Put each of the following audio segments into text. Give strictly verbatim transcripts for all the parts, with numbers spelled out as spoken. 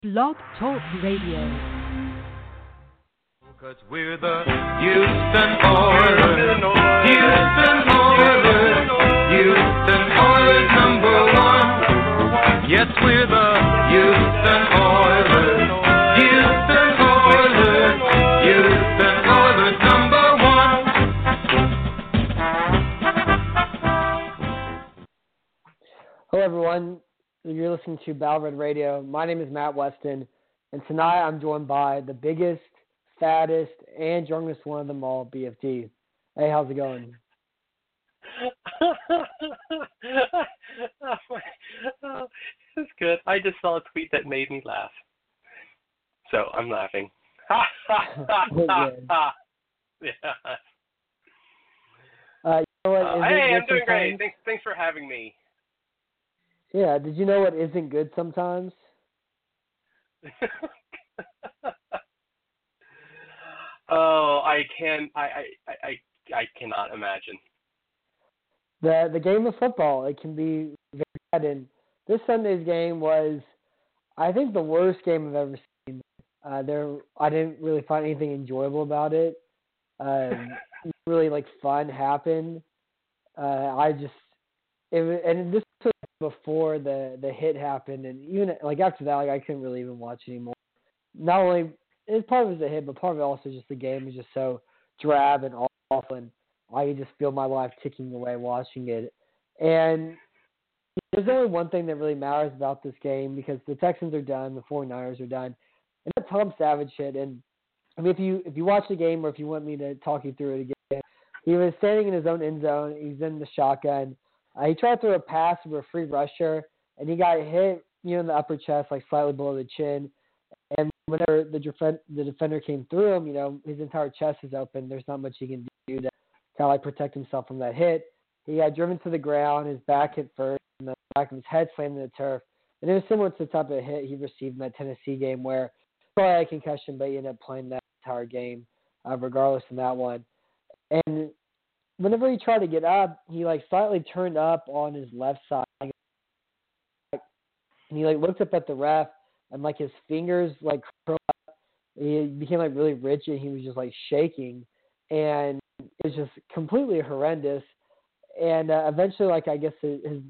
Blog Talk Radio. Cause we're the Houston Oilers, Houston Oilers, Houston Oilers number one. Yes, we're the Houston Oilers, Houston Oilers, Houston Oilers number one. Hello, everyone. You're listening to Battle Red Radio. My name is Matt Weston, and tonight I'm joined by the biggest, fattest, and youngest one of them all, B F D. Hey, how's it going? oh, it's good. I just saw a tweet that made me laugh, so I'm laughing. yeah. Uh, you know what? Uh, hey, I'm doing great. Thanks, thanks for having me. Yeah, did you know what isn't good sometimes? oh, I can. I, I, I, I cannot imagine. The the game of football, it can be very bad. And this Sunday's game was, I think, the worst game I've ever seen. Uh, there, I didn't really find anything enjoyable about it. Um, really, like, fun happened. Uh, I just, it was, and this was before the, the hit happened, and even like after that, like I couldn't really even watch anymore. Not only it part of it was a hit, but part of it also just the game was just so drab and awful, and I could just feel my life ticking away watching it. And there's only one thing that really matters about this game, because the Texans are done, the 49ers are done, and that's Tom Savage hit. And I mean, if you if you watch the game, or if you want me to talk you through it again, he was standing in his own end zone. He's in the shotgun. Uh, he tried to throw a pass for a free rusher, and he got hit, you know, in the upper chest, like slightly below the chin. And whenever the, def- the defender came through him, you know, his entire chest is open. There's not much he can do to kind of like protect himself from that hit. He got driven to the ground, his back hit first, and the back of his head slammed in the turf. And it was similar to the type of hit he received in that Tennessee game, where he probably had a concussion, but he ended up playing that entire game, uh, regardless of that one. And whenever he tried to get up, he like slightly turned up on his left side, and he like looked up at the ref, and like his fingers like curled up. He became like really rigid. He was just like shaking, and it was just completely horrendous. And uh, eventually, like I guess his, his,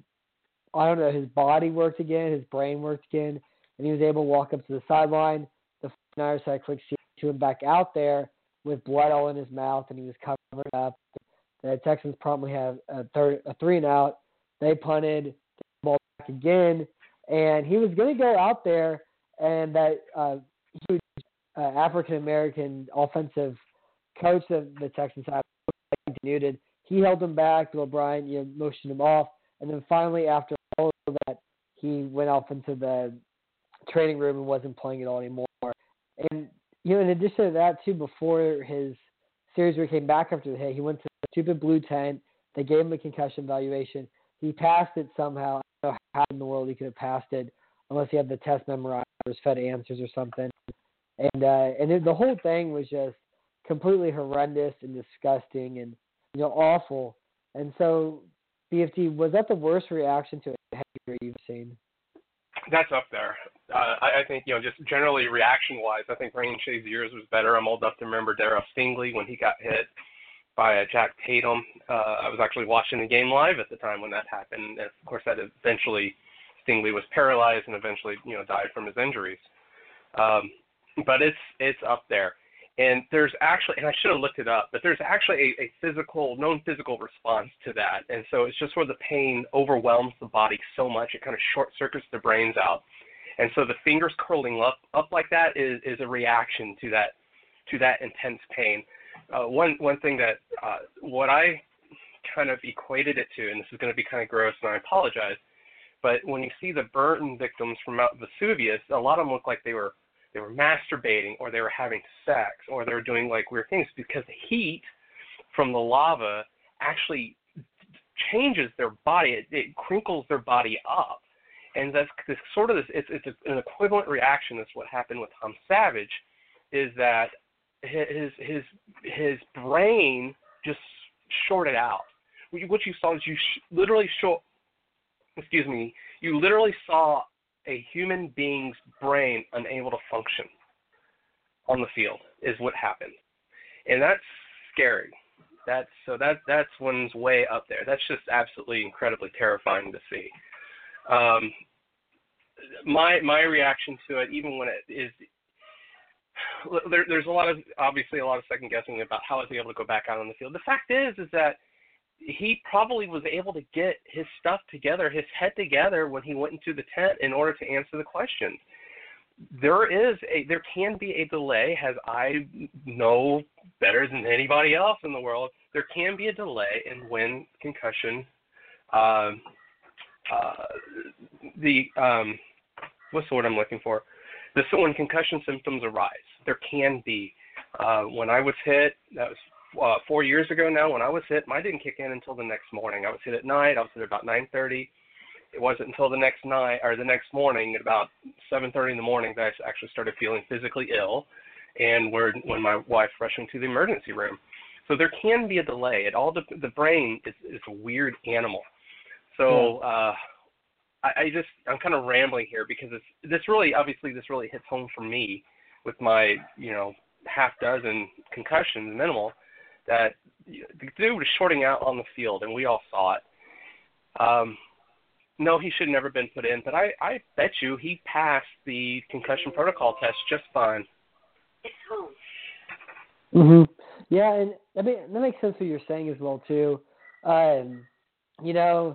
I don't know, his body worked again, his brain worked again, and he was able to walk up to the sideline. The 49ers had a quick seat to him back out there with blood all in his mouth, and he was covered up. The Texans promptly have a, third, a three and out. They punted, the ball back again, and he was going to go out there, and that uh, huge uh, African-American offensive coach that the Texans had, Newton, he held him back. Bill O'Brien, you know, motioned him off, and then finally, after all of that, he went off into the training room and wasn't playing at all anymore. And you know, in addition to that, too, before his series where he came back after the hit, he went to the stupid blue tent. They gave him a concussion evaluation. He passed it somehow. I don't know how in the world he could have passed it, unless he had the test memorized or was fed answers or something. And uh, and it, the whole thing was just completely horrendous and disgusting and, you know, awful. And so, B F T, was that the worst reaction to a head you've seen? That's up there. Uh, I, I think, you know, just generally reaction-wise, I think Rain Shazier's was better. I'm old enough to remember Darryl Stingley when he got hit by uh, Jack Tatum. Uh, I was actually watching the game live at the time when that happened. And, of course, that eventually Stingley was paralyzed and eventually, you know, died from his injuries. Um, but it's it's up there. And there's actually, and I should have looked it up, but there's actually a, a physical, known physical response to that. And so it's just where the pain overwhelms the body so much, it kind of short-circuits the brains out. And so the fingers curling up up like that is, is a reaction to that to that intense pain. Uh, one one thing that uh, what I kind of equated it to, and this is going to be kind of gross, and I apologize, but when you see the burn victims from Mount Vesuvius, a lot of them look like they were they were masturbating, or they were having sex, or they were doing like weird things, because the heat from the lava actually changes their body. It, it crinkles their body up. And that's this sort of this, it's, it's an equivalent reaction. That's what happened with Tom Savage, is that his his his brain just shorted out. What you saw is you sh- literally show, excuse me, you literally saw a human being's brain unable to function on the field is what happened. And that's scary. That's so that that's one's way up there. That's just absolutely incredibly terrifying to see. Um, my my reaction to it, even when it is, there, there's a lot of obviously a lot of second guessing about how is he able to go back out on the field. The fact is, is that he probably was able to get his stuff together, his head together when he went into the tent in order to answer the questions. There is a, there can be a delay, as I know better than anybody else in the world. There can be a delay in when concussion, uh, uh, the um, what's the word I'm looking for? The so when concussion symptoms arise, there can be. Uh, when I was hit, that was uh, four years ago now. When I was hit, mine didn't kick in until the next morning. I was hit at night. I was hit at about nine thirty. It wasn't until the next night or the next morning at about seven thirty in the morning that I actually started feeling physically ill, and where when my wife rushed into the emergency room. So there can be a delay. It all the, the brain is, is a weird animal. So uh, I, I just I'm kind of rambling here because it's this really obviously this really hits home for me with my you know half dozen concussions minimal that the dude was shorting out on the field and we all saw it. Um, No, he should have never been put in, but I, I bet you he passed the concussion protocol test just fine. It's home. Mhm. Yeah, and I mean that makes sense what you're saying as well too. Um, you know,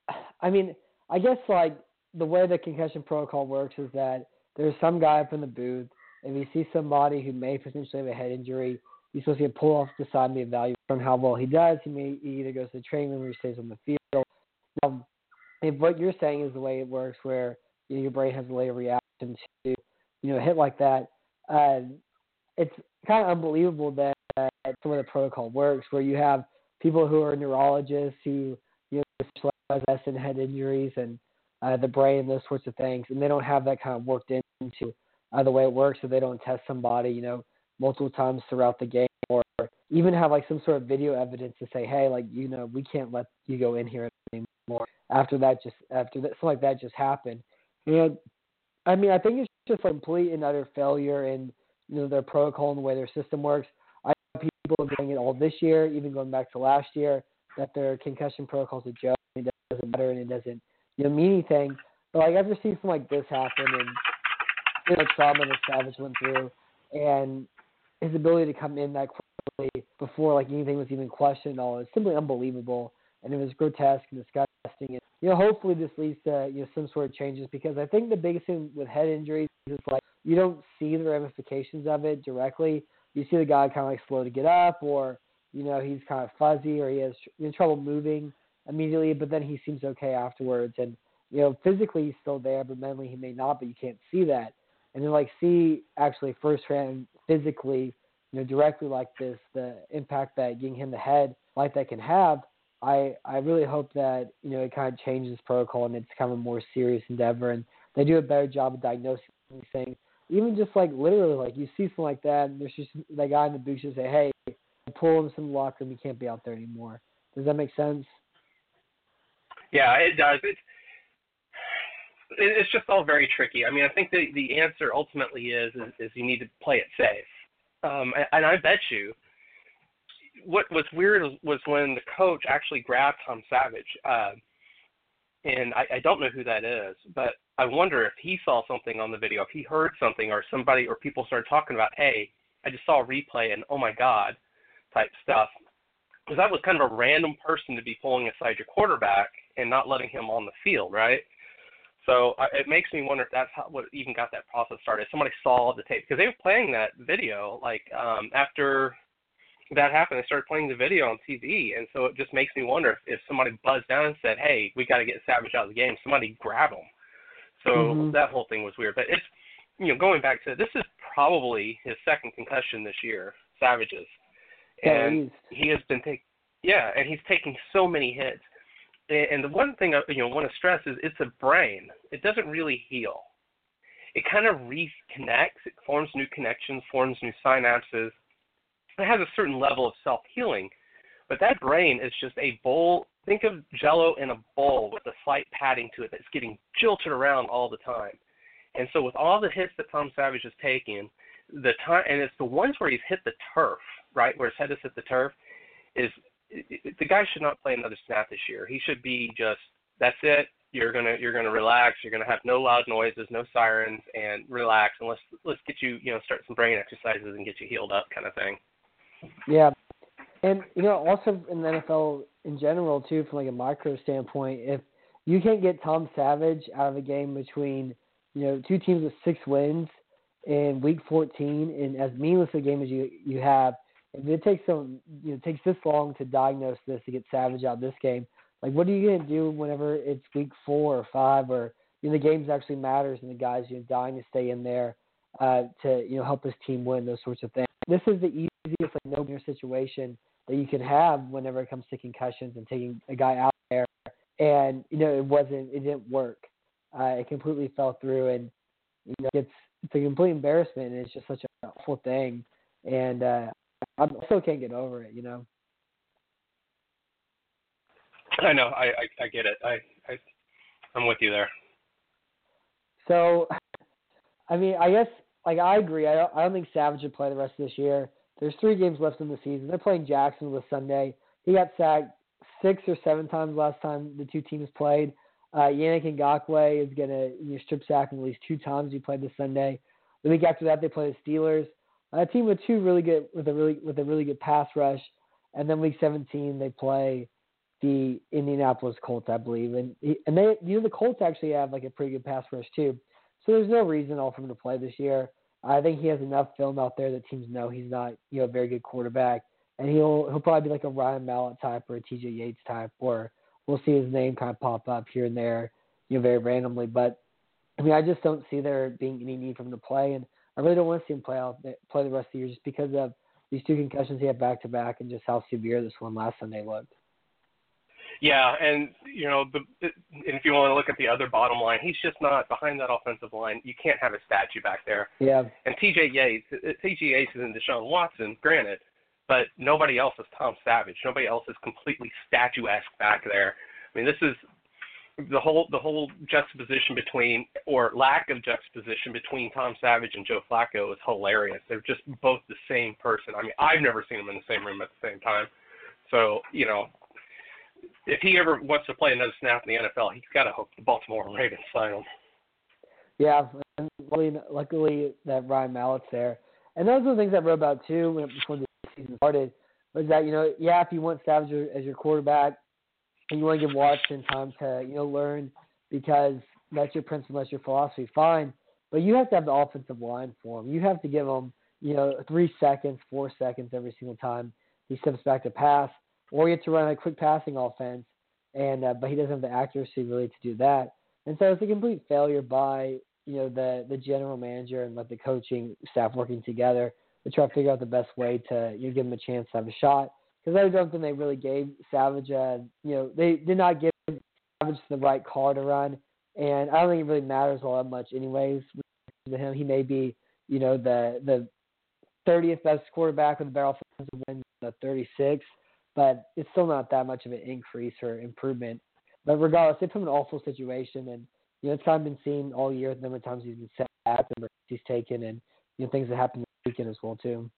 I mean, I guess like the way the concussion protocol works is that there's some guy up in the booth, and if you see somebody who may potentially have a head injury, he's supposed to get pulled off the side and be evaluated on how well he does. He may he either goes to the training room or he stays on the field. Um, If what you're saying is the way it works, where you know, your brain has a later reaction to, you know, a hit like that, uh, it's kind of unbelievable that uh, some of the protocol works, where you have people who are neurologists who, you know, specialize in head injuries and uh, the brain and those sorts of things, and they don't have that kind of worked into uh, the way it works, so they don't test somebody, you know, multiple times throughout the game, or even have like some sort of video evidence to say, hey, like, you know, we can't let you go in here anymore. After that, just after that, something like that just happened. And I mean, I think it's just a complete and utter failure in you know their protocol and the way their system works. I know people are doing it all this year, even going back to last year, that their concussion protocol is a joke. And it doesn't matter and it doesn't you know mean anything. But like I've seen something like this happen, and you know, trauma that Savage went through, and his ability to come in that quickly before like anything was even questioned at all is simply unbelievable. And it was grotesque and disgusting. And, you know, hopefully this leads to, you know, some sort of changes, because I think the biggest thing with head injuries is like you don't see the ramifications of it directly. You see the guy kind of like slow to get up, or, you know, he's kind of fuzzy, or he has tr- trouble moving immediately, but then he seems okay afterwards. And, you know, physically he's still there, but mentally he may not, but you can't see that. And then like see actually firsthand physically, you know, directly like this, the impact that getting him the head like that can have. I, I really hope that, you know, it kind of changes protocol and it's kind of a more serious endeavor, and they do a better job of diagnosing these things. Even just like literally, like you see something like that, and there's just that guy in the booth just say, hey, pull him from the locker room, he can't be out there anymore. Does that make sense? Yeah, it does. It, it's just all very tricky. I mean, I think the, the answer ultimately is, is, is you need to play it safe. Um, and I bet you, what was weird was when the coach actually grabbed Tom Savage, uh, and I, I don't know who that is, but I wonder if he saw something on the video, if he heard something, or somebody or people started talking about, hey, I just saw a replay and oh my God, type stuff. Because that was kind of a random person to be pulling aside your quarterback and not letting him on the field, right? So uh, it makes me wonder if that's how, what even got that process started. Somebody saw the tape, because they were playing that video like um, after that happened, they started playing the video on T V, and so it just makes me wonder if, if somebody buzzed down and said, hey, we got to get Savage out of the game, somebody grab him. So mm-hmm. that whole thing was weird. But it's, you know, going back to, this is probably his second concussion this year, Savage's. And yeah, he has been taking, yeah, and he's taking so many hits. And the one thing I you know, want to stress is it's a brain. It doesn't really heal. It kind of reconnects. It forms new connections, forms new synapses. It has a certain level of self-healing, but that brain is just a bowl think of Jell-O in a bowl with a slight padding to it that's getting jilted around all the time. And so with all the hits that Tom Savage is taking, the time, and it's the ones where he's hit the turf, right, where his head has hit the turf, is the guy should not play another snap this year. He should be just, that's it. You're gonna you're gonna relax. You're gonna have no loud noises, no sirens, and relax. And let's let's get you you know start some brain exercises and get you healed up, kind of thing. Yeah, and you know also in the N F L in general too, from like a micro standpoint, if you can't get Tom Savage out of a game between you know two teams with six wins in Week fourteen, and as meaningless a game as you you have, if it takes some you know it takes this long to diagnose this to get Savage out of this game. Like, what are you going to do whenever it's week four or five or you know, the games actually matters and the guys you know, dying to stay in there uh, to you know help his team win, those sorts of things. This is the easiest, like, no-brainer situation that you can have whenever it comes to concussions and taking a guy out there. And, you know, it wasn't, it didn't work. Uh, it completely fell through, and, you know, it's, it's a complete embarrassment, and it's just such an awful thing. And uh, I still can't get over it, you know. I know. I, I, I get it. I, I, I'm with you there. So, I mean, I guess, like, I agree. I don't, I don't think Savage would play the rest of this year. There's three games left in the season. They're playing Jacksonville this Sunday. He got sacked six or seven times last time the two teams played. Uh, Yannick Ngakoue is going to you know, strip sack him at least two times. He played this Sunday. The week after that, they play the Steelers, a team with two really good with a really with a really good pass rush. And then week seventeen, they play the Indianapolis Colts, I believe, and and they you know the Colts actually have like a pretty good pass rush too. So there's no reason at all for him to play this year. I think he has enough film out there that teams know he's not you know a very good quarterback, and he'll he'll probably be like a Ryan Mallett type or a T J Yates type, or we'll see his name kind of pop up here and there, you know, very randomly. But I mean, I just don't see there being any need for him to play, and I really don't want to see him play out play the rest of the year just because of these two concussions he had back to back and just how severe this one last Sunday looked. Yeah, and, you know, the, and if you want to look at the other bottom line, he's just not behind that offensive line. You can't have a statue back there. Yeah. And T J Yates, T J Yates is in Deshaun Watson, granted, but nobody else is Tom Savage. Nobody else is completely statuesque back there. I mean, this is the whole the whole juxtaposition between, or lack of juxtaposition between Tom Savage and Joe Flacco is hilarious. They're just both the same person. I mean, I've never seen them in the same room at the same time. So, you know, if he ever wants to play another snap in the N F L, he's got to hope the Baltimore Ravens sign him. Yeah, and luckily, luckily that Ryan Mallett's there. And those are the things I wrote about, too, when, before the season started, was that, you know, yeah, if you want Savage as your quarterback and you want to give Watson time to, you know, learn because that's your principle, that's your philosophy, fine. But you have to have the offensive line for him. You have to give him, you know, three seconds, four seconds every single time he steps back to pass. Or you have to run a quick passing offense, and uh, but he doesn't have the accuracy really to do that. And so it's a complete failure by you know the the general manager and like the coaching staff working together to try to figure out the best way to you know, give him a chance to have a shot. Because I don't think they really gave Savage a you know they did not give Savage the right car to run, and I don't think it really matters all that much anyways to him. He may be you know the the thirtieth best quarterback with a better offensive win, the thirty-sixth. But it's still not that much of an increase or improvement. But regardless, they put him in an awful situation, and you know it's kind of been seen all year. The number of times he's been sacked, the number he's taken, and you know things that happened this weekend as well too.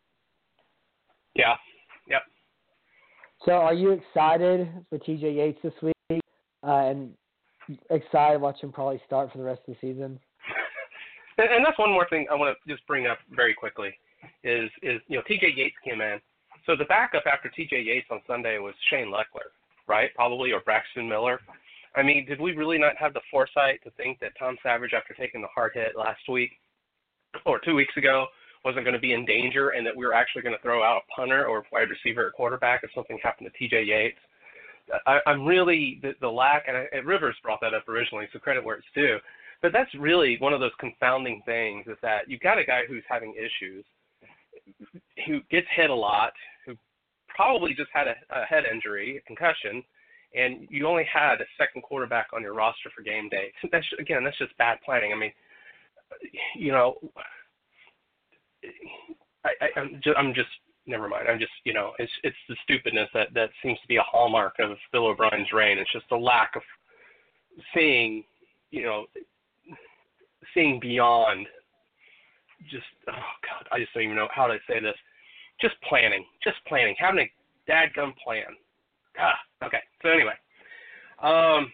Yeah. Yep. So, are you excited for T J Yates this week, uh, and excited to watch him probably start for the rest of the season? and, and that's one more thing I want to just bring up very quickly is is you know T J Yates came in. So the backup after T J Yates on Sunday was Shane Leckler, right? Probably, or Braxton Miller. I mean, did we really not have the foresight to think that Tom Savage, after taking the hard hit last week or two weeks ago, wasn't going to be in danger and that we were actually going to throw out a punter or wide receiver at quarterback if something happened to T J Yates? I, I'm really, the, the lack, and, I, and Rivers brought that up originally, so credit where it's due. But that's really one of those confounding things is that you've got a guy who's having issues, who gets hit a lot, who probably just had a, a head injury, a concussion, and you only had a second quarterback on your roster for game day. That's, again, that's just bad planning. I mean, you know, I, I, I'm, just, I'm just never mind. I'm just, you know, it's it's the stupidness that, that seems to be a hallmark of Bill O'Brien's reign. It's just the lack of seeing, you know, seeing beyond just, oh, God, I just don't even know how to say this. Just planning. Just planning. Having a dadgum plan. Ah, okay. So anyway. Um,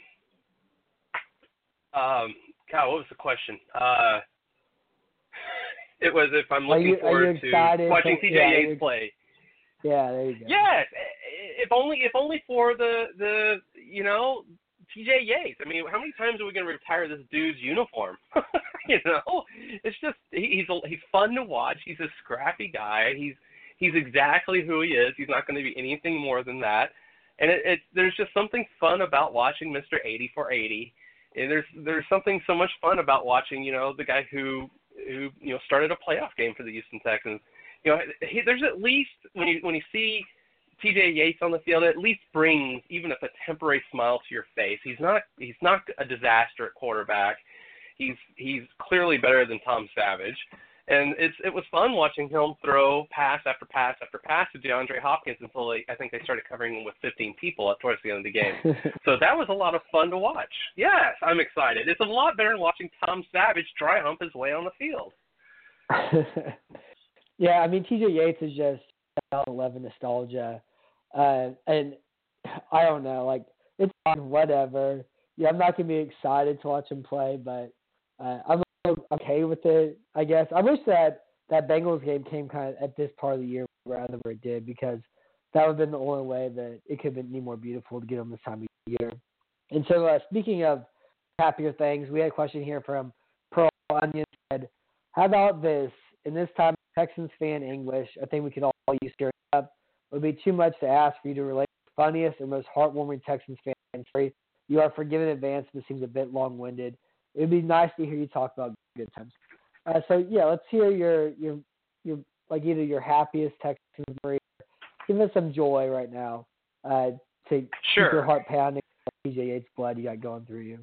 um, God, what was the question? Uh, it was if I'm looking you, forward to watching T J yeah, Yates play. Yeah, there you go. Yes, if only if only for the the you know T J Yates. I mean, how many times are we going to retire this dude's uniform? you know, it's just he, he's a, he's fun to watch. He's a scrappy guy. He's he's exactly who he is. He's not going to be anything more than that. And it, it there's just something fun about watching Mister eighty for eighty. And there's there's something so much fun about watching you know the guy who who you know started a playoff game for the Houston Texans. You know, he, there's at least when you when you see T J Yates on the field, it at least brings even if a temporary smile to your face. He's not he's not a disaster at quarterback. He's he's clearly better than Tom Savage, and it's it was fun watching him throw pass after pass after pass to DeAndre Hopkins until they, I think they started covering him with fifteen people at towards the end of the game. So that was a lot of fun to watch. Yes, I'm excited. It's a lot better than watching Tom Savage dry hump his way on the field. Yeah, I mean, T J Yates is just two thousand eleven nostalgia. Uh, and I don't know, like, it's fun, whatever. Yeah, I'm not going to be excited to watch him play, but uh, I'm okay with it, I guess. I wish that that Bengals game came kind of at this part of the year rather than where it did, because that would have been the only way that it could have been any more beautiful to get them this time of year. And so, uh, speaking of happier things, we had a question here from Pearl Onion. Said, how about this? In this time of Texans fan English, I think we could all use stirring up. It would be too much to ask for you to relate the funniest and most heartwarming Texans fan story. You are forgiven in advance, but it seems a bit long-winded. It would be nice to hear you talk about good times. Uh, so, yeah, let's hear your, your, your, like, either your happiest Texans memory. Give us some joy right now uh, to sure. keep your heart pounding. T J Yates blood you got going through you.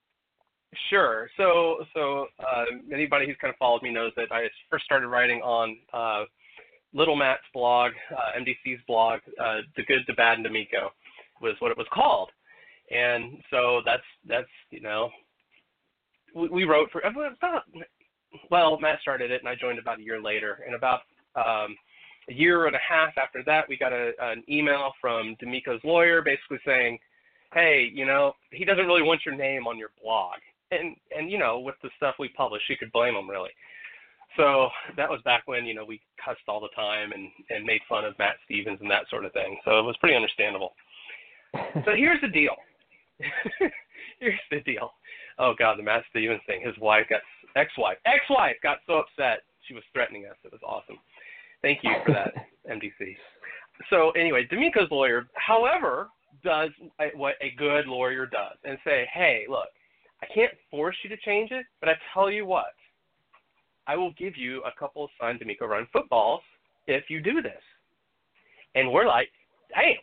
Sure. So, so uh, anybody who's kind of followed me knows that I first started writing on uh, Little Matt's blog, uh, M D C's blog, uh, The Good, the Bad, and D'Amico was what it was called. And so that's, that's you know, we, we wrote for about, well, Matt started it and I joined about a year later. And about um, a year and a half after that, we got a, an email from D'Amico's lawyer basically saying, hey, you know, he doesn't really want your name on your blog. And, and you know, with the stuff we published, you could blame him, really. So that was back when, you know, we cussed all the time and, and made fun of Matt Stevens and that sort of thing. So it was pretty understandable. So here's the deal. here's the deal. Oh, God, the Matt Stevens thing. His wife got, ex-wife, ex-wife got so upset. She was threatening us. It was awesome. Thank you for that, M D C. So anyway, D'Amico's lawyer, however, does what a good lawyer does and say, hey, look, I can't force you to change it, but I tell you what, I will give you a couple of signed D'Amico Run footballs if you do this. And we're like, damn,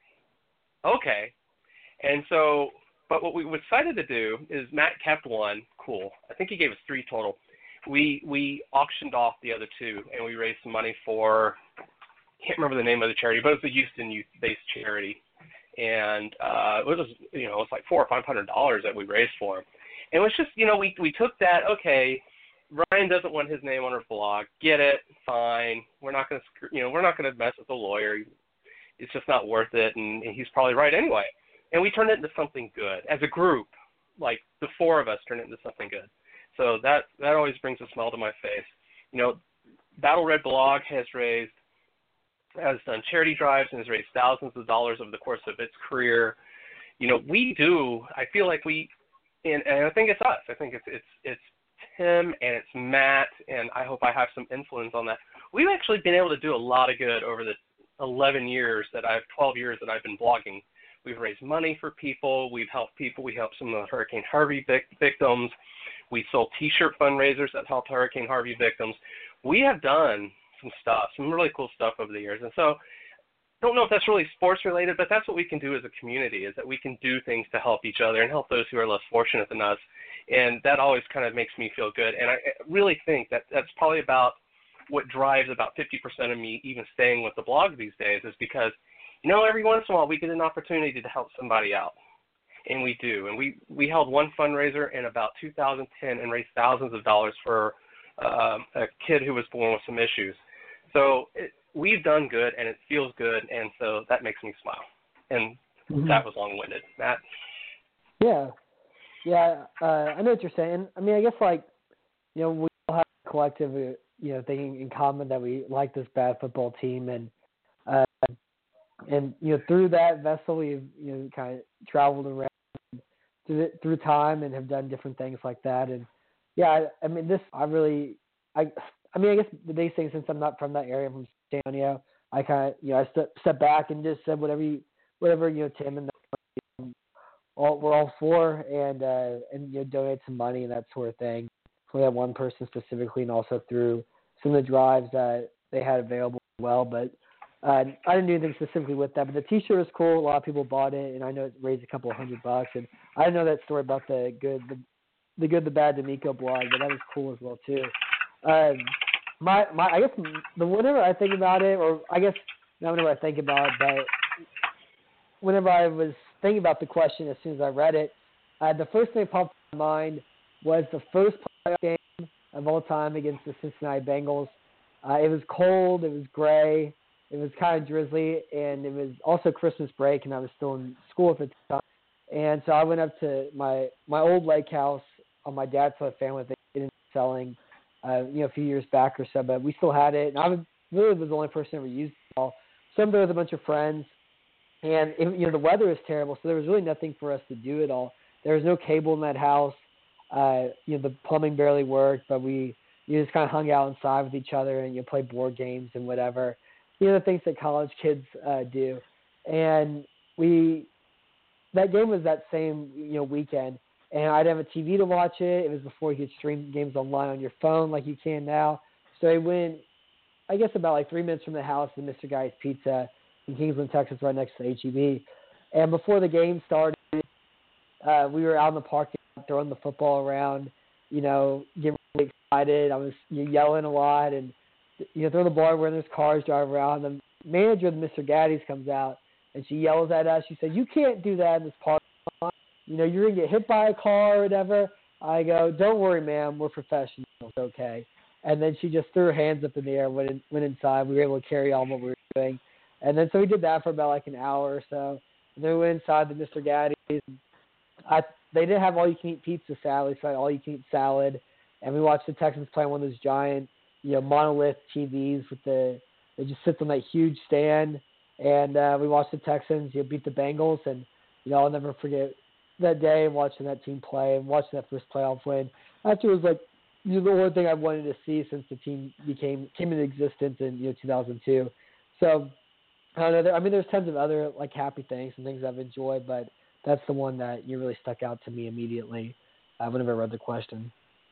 okay. And so, but what we decided to do is Matt kept one, cool. I think he gave us three total. We we auctioned off the other two, and we raised some money for, I can't remember the name of the charity, but it was a Houston youth-based charity. And uh, it was, you know, it's like four or five hundred dollars that we raised for him. And it was just, you know, we we took that. Okay, Ryan doesn't want his name on our blog. Get it? Fine. We're not going to, you know, we're not going to mess with the lawyer. It's just not worth it, and, and he's probably right anyway. And we turned it into something good as a group. Like the four of us turned it into something good. So that that always brings a smile to my face. You know, Battle Red Blog has raised. has done charity drives and has raised thousands of dollars over the course of its career. You know, we do, I feel like we, and, and I think it's us. I think it's, it's, it's Tim and it's Matt, and I hope I have some influence on that. We've actually been able to do a lot of good over the eleven years that I've, twelve years that I've been blogging. We've raised money for people. We've helped people. We helped some of the Hurricane Harvey vic- victims. We sold T-shirt fundraisers that helped Hurricane Harvey victims. We have done some stuff, some really cool stuff over the years. And so I don't know if that's really sports related, but that's what we can do as a community, is that we can do things to help each other and help those who are less fortunate than us. And that always kind of makes me feel good. And I really think that that's probably about what drives about fifty percent of me even staying with the blog these days is because, you know, every once in a while we get an opportunity to help somebody out. And we do. And we, we held one fundraiser in about two thousand ten and raised thousands of dollars for uh, a kid who was born with some issues. So it, we've done good, and it feels good, and so that makes me smile. And mm-hmm. that was long-winded. Matt? Yeah. Yeah, uh, I know what you're saying. I mean, I guess, like, you know, we all have a collective, uh, you know, thing in common that we like this bad football team. And, uh, and you know, through that vessel, we've, you know, kind of traveled around through, through time and have done different things like that. And, yeah, I, I mean, this, I really, I I mean, I guess the biggest thing, since I'm not from that area, I'm from San Antonio, I kind of, you know, I step, step back and just said whatever, you, whatever, you know, Tim and the, all, we're all for, and, uh, and, you know, donate some money and that sort of thing for that one person specifically, and also through some of the drives that they had available as well. But uh, I didn't do anything specifically with that. But the T-shirt was cool. A lot of people bought it, and I know it raised a couple of hundred bucks. And I didn't know that story about the good, the, the good, the bad, D'Amico blog, but that was cool as well too. Um, my, my, I guess the whenever I think about it, or I guess not whenever I think about it, but whenever I was thinking about the question as soon as I read it, uh, the first thing that popped in my mind was the first playoff game of all time against the Cincinnati Bengals. Uh, it was cold, it was gray, it was kind of drizzly, and it was also Christmas break, and I was still in school at the time. And so I went up to my, my old lake house on my dad's side of the family. They ended up selling, uh, you know, a few years back or so, but we still had it. And I was, really was the only person who ever used it all. So I'm there with a bunch of friends, and it, you know, the weather is terrible, so there was really nothing for us to do at all. There was no cable in that house. Uh, you know, the plumbing barely worked, but we you just kind of hung out inside with each other and you know, played board games and whatever. You know, the things that college kids uh, do. And we, that game was that same, you know, weekend. And I didn't have a T V to watch it. It was before you could stream games online on your phone like you can now. So I went, I guess, about like three minutes from the house to Mister Guy's Pizza in Kingsland, Texas, right next to the H E B. And before the game started, uh, we were out in the parking lot throwing the football around, you know, getting really excited. I was you know, yelling a lot and, you know, throw the ball where there's cars driving around. The manager of Mister Gaddy's comes out, and she yells at us. She said, "You can't do that in this parking lot. You know, you're going to get hit by a car or whatever." I go, "Don't worry, ma'am. We're professionals. It's okay." And then she just threw her hands up in the air, went in, went inside. We were able to carry on what we were doing. And then so we did that for about like an hour or so. And then we went inside the Mister Gaddy's. I, they didn't have all-you-can-eat pizza, sadly, so I had all-you-can-eat salad. And we watched the Texans play on one of those giant, you know, monolith T Vs with the – it just sits on that huge stand. And uh, we watched the Texans, you know, beat the Bengals. And, you know, I'll never forget that day and watching that team play and watching that first playoff win. Actually, it was like you know, the one thing I wanted to see since the team became came into existence in, you know, two thousand two. So, I don't know. There, I mean, there's tons of other, like, happy things and things I've enjoyed, but that's the one that you really stuck out to me immediately uh, whenever I read the question.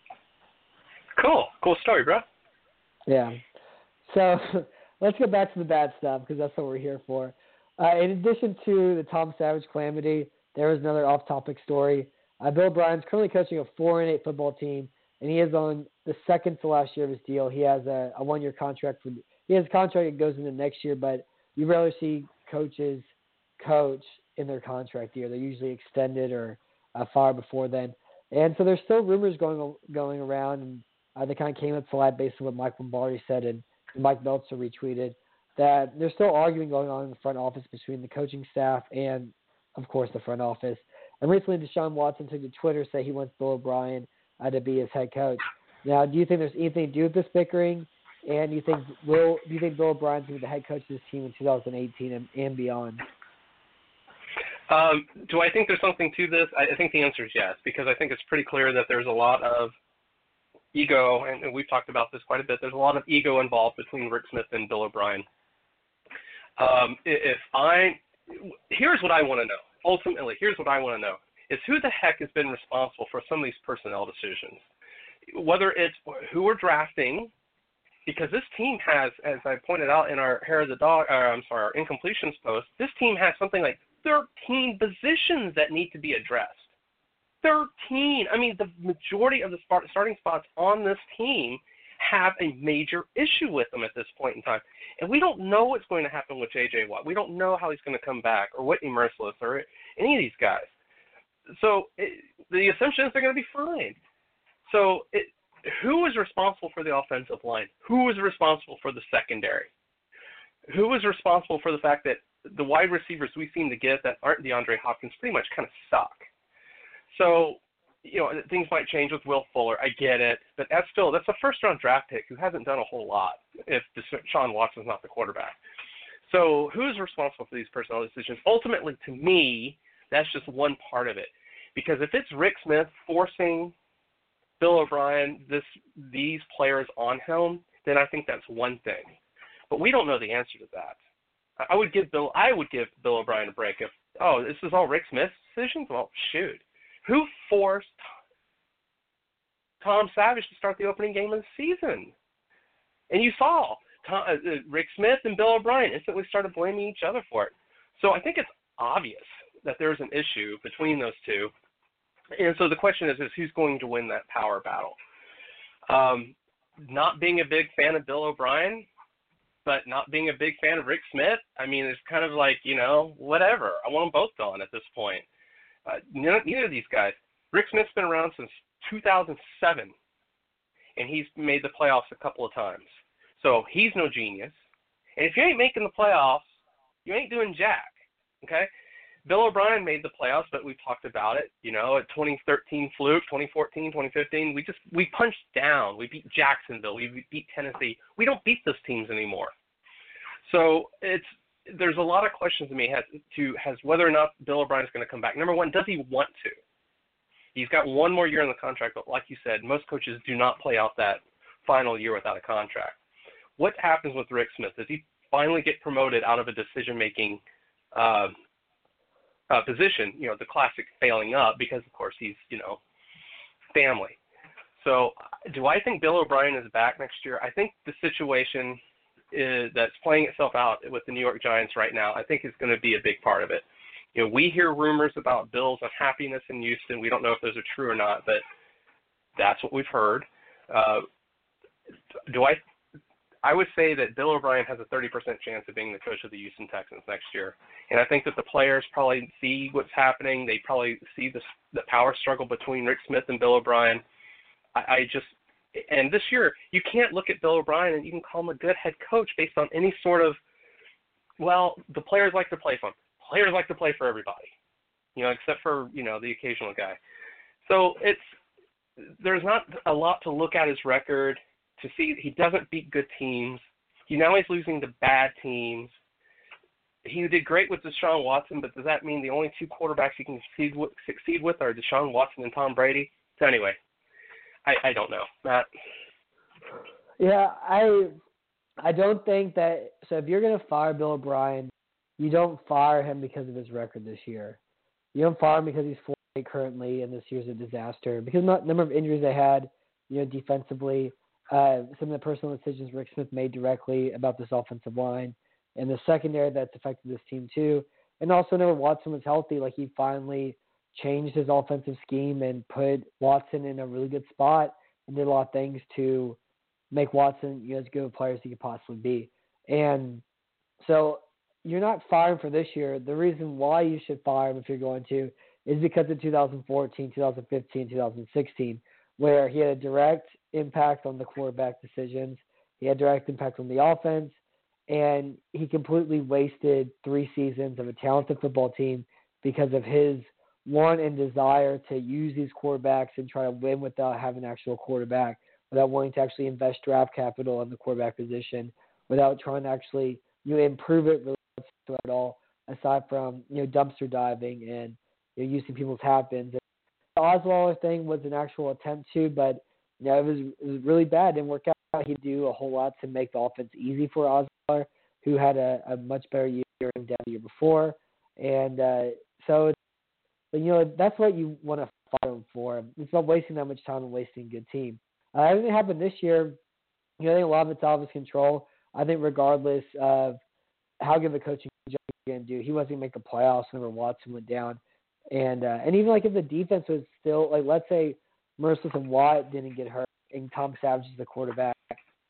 Cool. Cool story, bro. Yeah. So let's get back to the bad stuff because that's what we're here for. Uh, in addition to the Tom Savage calamity, there was another off-topic story. Uh, Bill O'Brien's currently coaching a four and eight football team, and he is on the second to last year of his deal. He has a, a one-year contract. For, he has a contract that goes into next year, but you rarely see coaches coach in their contract year. They're usually extended or uh, fired before then. And so there's still rumors going going around, and uh, they kind of came up to light based on what Mike Lombardi said and Mike Meltzer retweeted, that there's still arguing going on in the front office between the coaching staff and, of course, the front office. And recently Deshaun Watson took to Twitter say he wants Bill O'Brien uh, to be his head coach. Now, do you think there's anything to do with this bickering? And do you think will do you think Bill O'Brien's going to be the head coach of this team in two thousand eighteen and, and beyond? Um, do I think there's something to this? I, I think the answer is yes, because I think it's pretty clear that there's a lot of ego, and, and we've talked about this quite a bit. There's a lot of ego involved between Rick Smith and Bill O'Brien. Um, if I, here's what I want to know. Ultimately, here's what I want to know: is who the heck has been responsible for some of these personnel decisions? Whether it's who we're drafting, because this team has, as I pointed out in our Hair of the Dog, or I'm sorry, our incompletions post, this team has something like thirteen positions that need to be addressed. thirteen. I mean, the majority of the starting spots on this team have a major issue with him at this point in time. And we don't know what's going to happen with J J Watt. We don't know how he's going to come back, or Whitney Merciless, or any of these guys. So it, the assumption is they're going to be fine. So it, who is responsible for the offensive line? Who is responsible for the secondary? Who is responsible for the fact that the wide receivers we seem to get that aren't DeAndre Hopkins pretty much kind of suck? So, you know, things might change with Will Fuller. I get it. But that's still, that's a first-round draft pick who hasn't done a whole lot if Deshaun Watson's not the quarterback. So who's responsible for these personnel decisions? Ultimately, to me, that's just one part of it. Because if it's Rick Smith forcing Bill O'Brien, this these players on him, then I think that's one thing. But we don't know the answer to that. I would give Bill I would give Bill O'Brien a break if, oh, this is all Rick Smith's decisions? Well, shoot. Who forced Tom Savage to start the opening game of the season? And you saw Tom, uh, Rick Smith and Bill O'Brien instantly started blaming each other for it. So I think it's obvious that there's an issue between those two. And so the question is, is who's going to win that power battle? Um, not being a big fan of Bill O'Brien, but not being a big fan of Rick Smith, I mean, it's kind of like, you know, whatever. I want them both gone at this point. Uh, neither, neither of these guys. Rick Smith's been around since two thousand seven, and he's made the playoffs a couple of times. So he's no genius. And if you ain't making the playoffs, you ain't doing jack, okay? Bill O'Brien made the playoffs, but we talked about it, you know, at twenty thirteen fluke, twenty fourteen, twenty fifteen. We just, we punched down. We beat Jacksonville. We beat Tennessee. We don't beat those teams anymore. So it's, there's a lot of questions to me as to has whether or not Bill O'Brien is going to come back. Number one, does he want to? He's got one more year in the contract, but like you said, most coaches do not play out that final year without a contract. What happens with Rick Smith? Does he finally get promoted out of a decision-making uh, uh, position, you know, the classic failing up, because, of course, he's, you know, family. So do I think Bill O'Brien is back next year? I think the situation is, that's playing itself out with the New York Giants right now, I think is going to be a big part of it. You know, we hear rumors about Bill's unhappiness in Houston. We don't know if those are true or not, but that's what we've heard. Uh, do I I would say that Bill O'Brien has a thirty percent chance of being the coach of the Houston Texans next year. And I think that the players probably see what's happening. They probably see the, the power struggle between Rick Smith and Bill O'Brien. I, I just – and this year, you can't look at Bill O'Brien and you can call him a good head coach based on any sort of – well, the players like to play for him. Players like to play for everybody, you know, except for, you know, the occasional guy. So it's – there's not a lot to look at his record to see. He doesn't beat good teams. He now he's losing to bad teams. He did great with Deshaun Watson, but does that mean the only two quarterbacks he can succeed with, succeed with are Deshaun Watson and Tom Brady? So anyway, I, I don't know, Matt. Yeah, I I don't think that. So if you're going to fire Bill O'Brien, you don't fire him because of his record this year. You don't fire him because he's four and eight currently, and this year's a disaster. Because the number of injuries they had, you know, defensively, uh, some of the personal decisions Rick Smith made directly about this offensive line, and the secondary that's affected this team too. And also, whenever Watson was healthy, like he finally changed his offensive scheme and put Watson in a really good spot and did a lot of things to make Watson, you know, as good a player as he could possibly be. And so you're not firing for this year. The reason why you should fire him if you're going to is because of two thousand fourteen, two thousand fifteen, two thousand sixteen, where he had a direct impact on the quarterback decisions. He had direct impact on the offense, and he completely wasted three seasons of a talented football team because of his want and desire to use these quarterbacks and try to win without having an actual quarterback, without wanting to actually invest draft capital in the quarterback position, without trying to actually, you know, improve it really at all, aside from, you know, dumpster diving and, you know, using people's hat-bins. The Osweiler thing was an actual attempt to, but, you know, it was, it was really bad. It didn't work out. He'd do a whole lot to make the offense easy for Osweiler, who had a, a much better year than the year before. And uh, so, you know, that's what you want to fire him for. It's not wasting that much time and wasting a good team. Uh, everything happened this year, you know, I think a lot of it's out of his control. I think regardless of how good of a coaching job he's going to do, he wasn't going to make the playoffs whenever Watson went down. And uh, and even like if the defense was still, like let's say Merciless and Watt didn't get hurt and Tom Savage is the quarterback,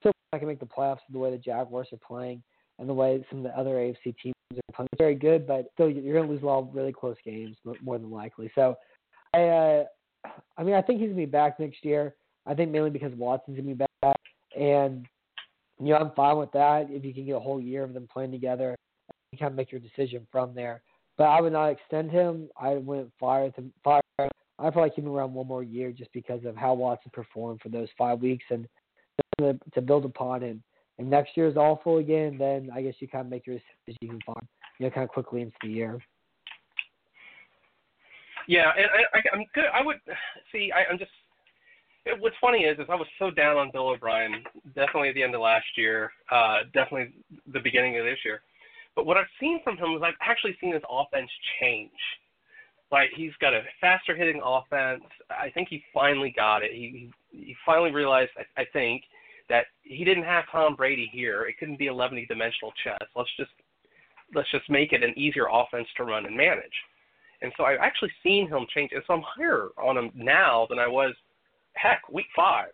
still not going to make the playoffs the way the Jaguars are playing and the way some of the other A F C teams are playing. It's very good, but still you're going to lose a lot of really close games, more than likely. So, I, uh, I mean, I think he's going to be back next year. I think mainly because Watson's going to be back, and you know I'm fine with that. If you can get a whole year of them playing together, you kind of make your decision from there. But I would not extend him. I wouldn't fire him. Fire. I'd probably keep him around one more year just because of how Watson performed for those five weeks and to, to build upon it. And next year is awful again, then I guess you kind of make your decision you can find, you know, kind of quickly into the year. Yeah, and I, I, I'm good. I would see. I, I'm just. It, what's funny is, is I was so down on Bill O'Brien, definitely at the end of last year, uh, definitely the beginning of this year. But what I've seen from him is I've actually seen his offense change. Like, he's got a faster hitting offense. I think he finally got it. He he finally realized, I, I think, that he didn't have Tom Brady here. It couldn't be eleven-dimensional chess. Let's just let's just make it an easier offense to run and manage. And so I've actually seen him change. And so I'm higher on him now than I was, heck, week five.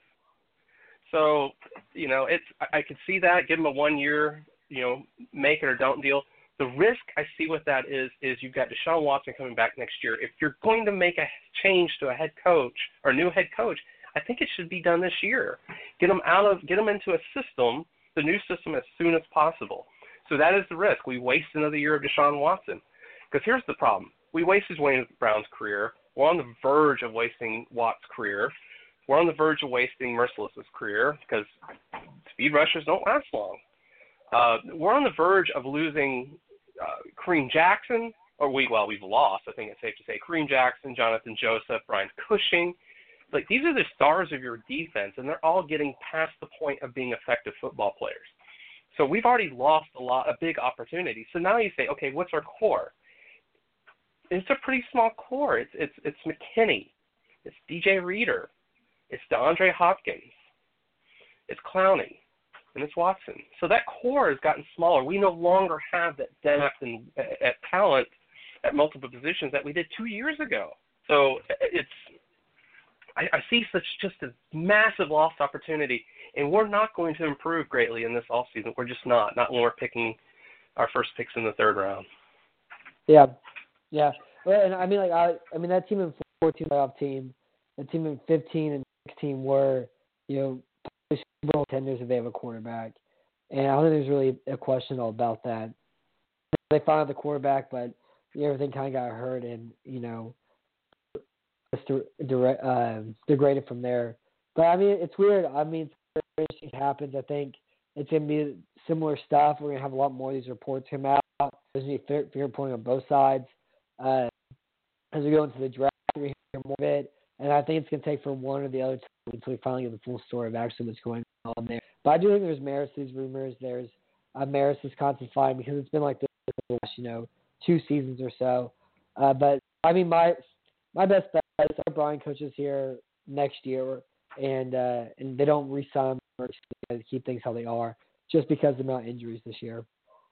So, you know, it's I, I could see that. Give him a one-year, you know, make it or don't deal. The risk I see with that is is you've got Deshaun Watson coming back next year. If you're going to make a change to a head coach or a new head coach, I think it should be done this year. Get them out of get them into a system, the new system, as soon as possible. So that is the risk. We waste another year of Deshaun Watson. Because here's the problem: we wasted Wayne Brown's career. We're on the verge of wasting Watt's career. We're on the verge of wasting Merciless's career because speed rushers don't last long. Uh, we're on the verge of losing uh, Kareem Jackson, or we well, we've lost. I think it's safe to say Kareem Jackson, Jonathan Joseph, Brian Cushing. Like, these are the stars of your defense, and they're all getting past the point of being effective football players. So we've already lost a lot, a big opportunity. So now you say, okay, what's our core? It's a pretty small core. It's it's it's McKinney, it's D J Reader, it's DeAndre Hopkins, it's Clowney, and it's Watson. So that core has gotten smaller. We no longer have that depth and at talent at multiple positions that we did two years ago. So it's I, I see such just a massive lost opportunity, and we're not going to improve greatly in this offseason. We're just not, not when we're picking our first picks in the third round. Yeah, yeah. Well, and I mean, like I, I mean that team in fourteen playoff team, the team in fifteen and sixteen were, you know, Super Bowl contenders if they have a quarterback, and I don't think there's really a question all about that. They found the quarterback, but everything kind of got hurt, and you know. Uh, degraded from there. But, I mean, it's weird. I mean, it happens. I think it's going to be similar stuff. We're going to have a lot more of these reports come out. There's going to be finger pointing on both sides. Uh, as we go into the draft, we're going to hear more of it. And I think it's going to take for one or the other until we finally get the full story of actually what's going on there. But I do think there's merits to these rumors. There's uh, merits to this constant fighting because it's been like this for the last, you know, two seasons or so. Uh, but, I mean, my my best bet is our Brian coaches here next year, and uh, and they don't re-sign or keep things how they are just because of the amount of injuries this year.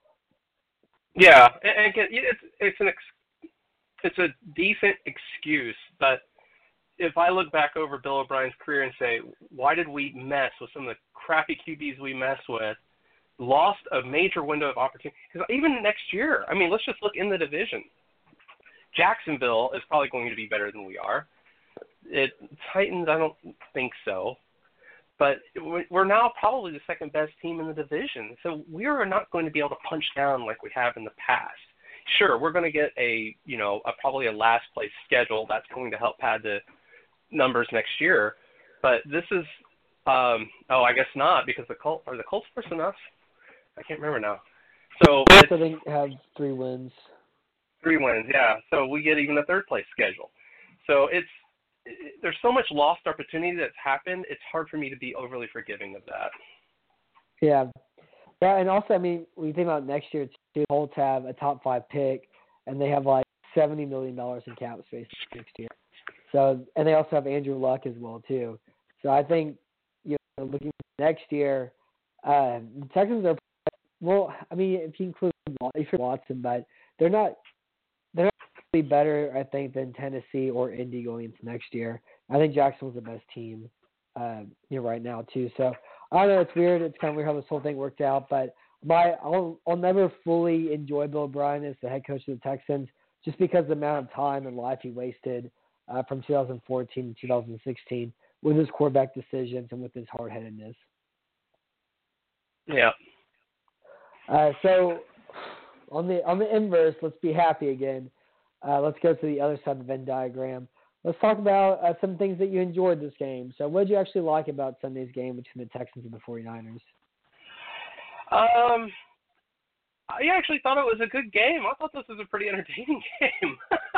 Yeah, and again, it's it's an ex- it's a decent excuse, but if I look back over Bill O'Brien's career and say, why did we mess with some of the crappy Q Bs we messed with, lost a major window of opportunity? Because even next year, I mean, let's just look in the division. Jacksonville is probably going to be better than we are. It Titans, I don't think so. But we're now probably the second best team in the division. So we are not going to be able to punch down like we have in the past. Sure, we're going to get a, you know, a, probably a last place schedule that's going to help pad the numbers next year. But this is, um, oh, I guess not, because the Colts, are the Colts first enough? I can't remember now. So I think have three wins. Three wins, yeah. So we get even a third place schedule. So it's it, there's so much lost opportunity that's happened. It's hard for me to be overly forgiving of that. Yeah, yeah, and also I mean, when you think about next year, the Colts have a top five pick, and they have like seventy million dollars in cap space next year. So and they also have Andrew Luck as well too. So I think you know looking next year, uh, the Texans are well. I mean, if you include Watson, but they're not. They're not really better, I think, than Tennessee or Indy going into next year. I think Jacksonville's the best team, uh, you know, right now too. So I know it's weird. It's kind of weird how this whole thing worked out, but my I'll I'll never fully enjoy Bill O'Brien as the head coach of the Texans just because of the amount of time and life he wasted uh, from two thousand fourteen to two thousand sixteen with his quarterback decisions and with his hard-headedness. Yeah. Uh, so on the on the inverse, let's be happy again. Uh, let's go to the other side of the Venn diagram. Let's talk about uh, some things that you enjoyed this game. So what did you actually like about Sunday's game between the Texans and the 49ers? Um, I actually thought it was a good game. I thought this was a pretty entertaining game.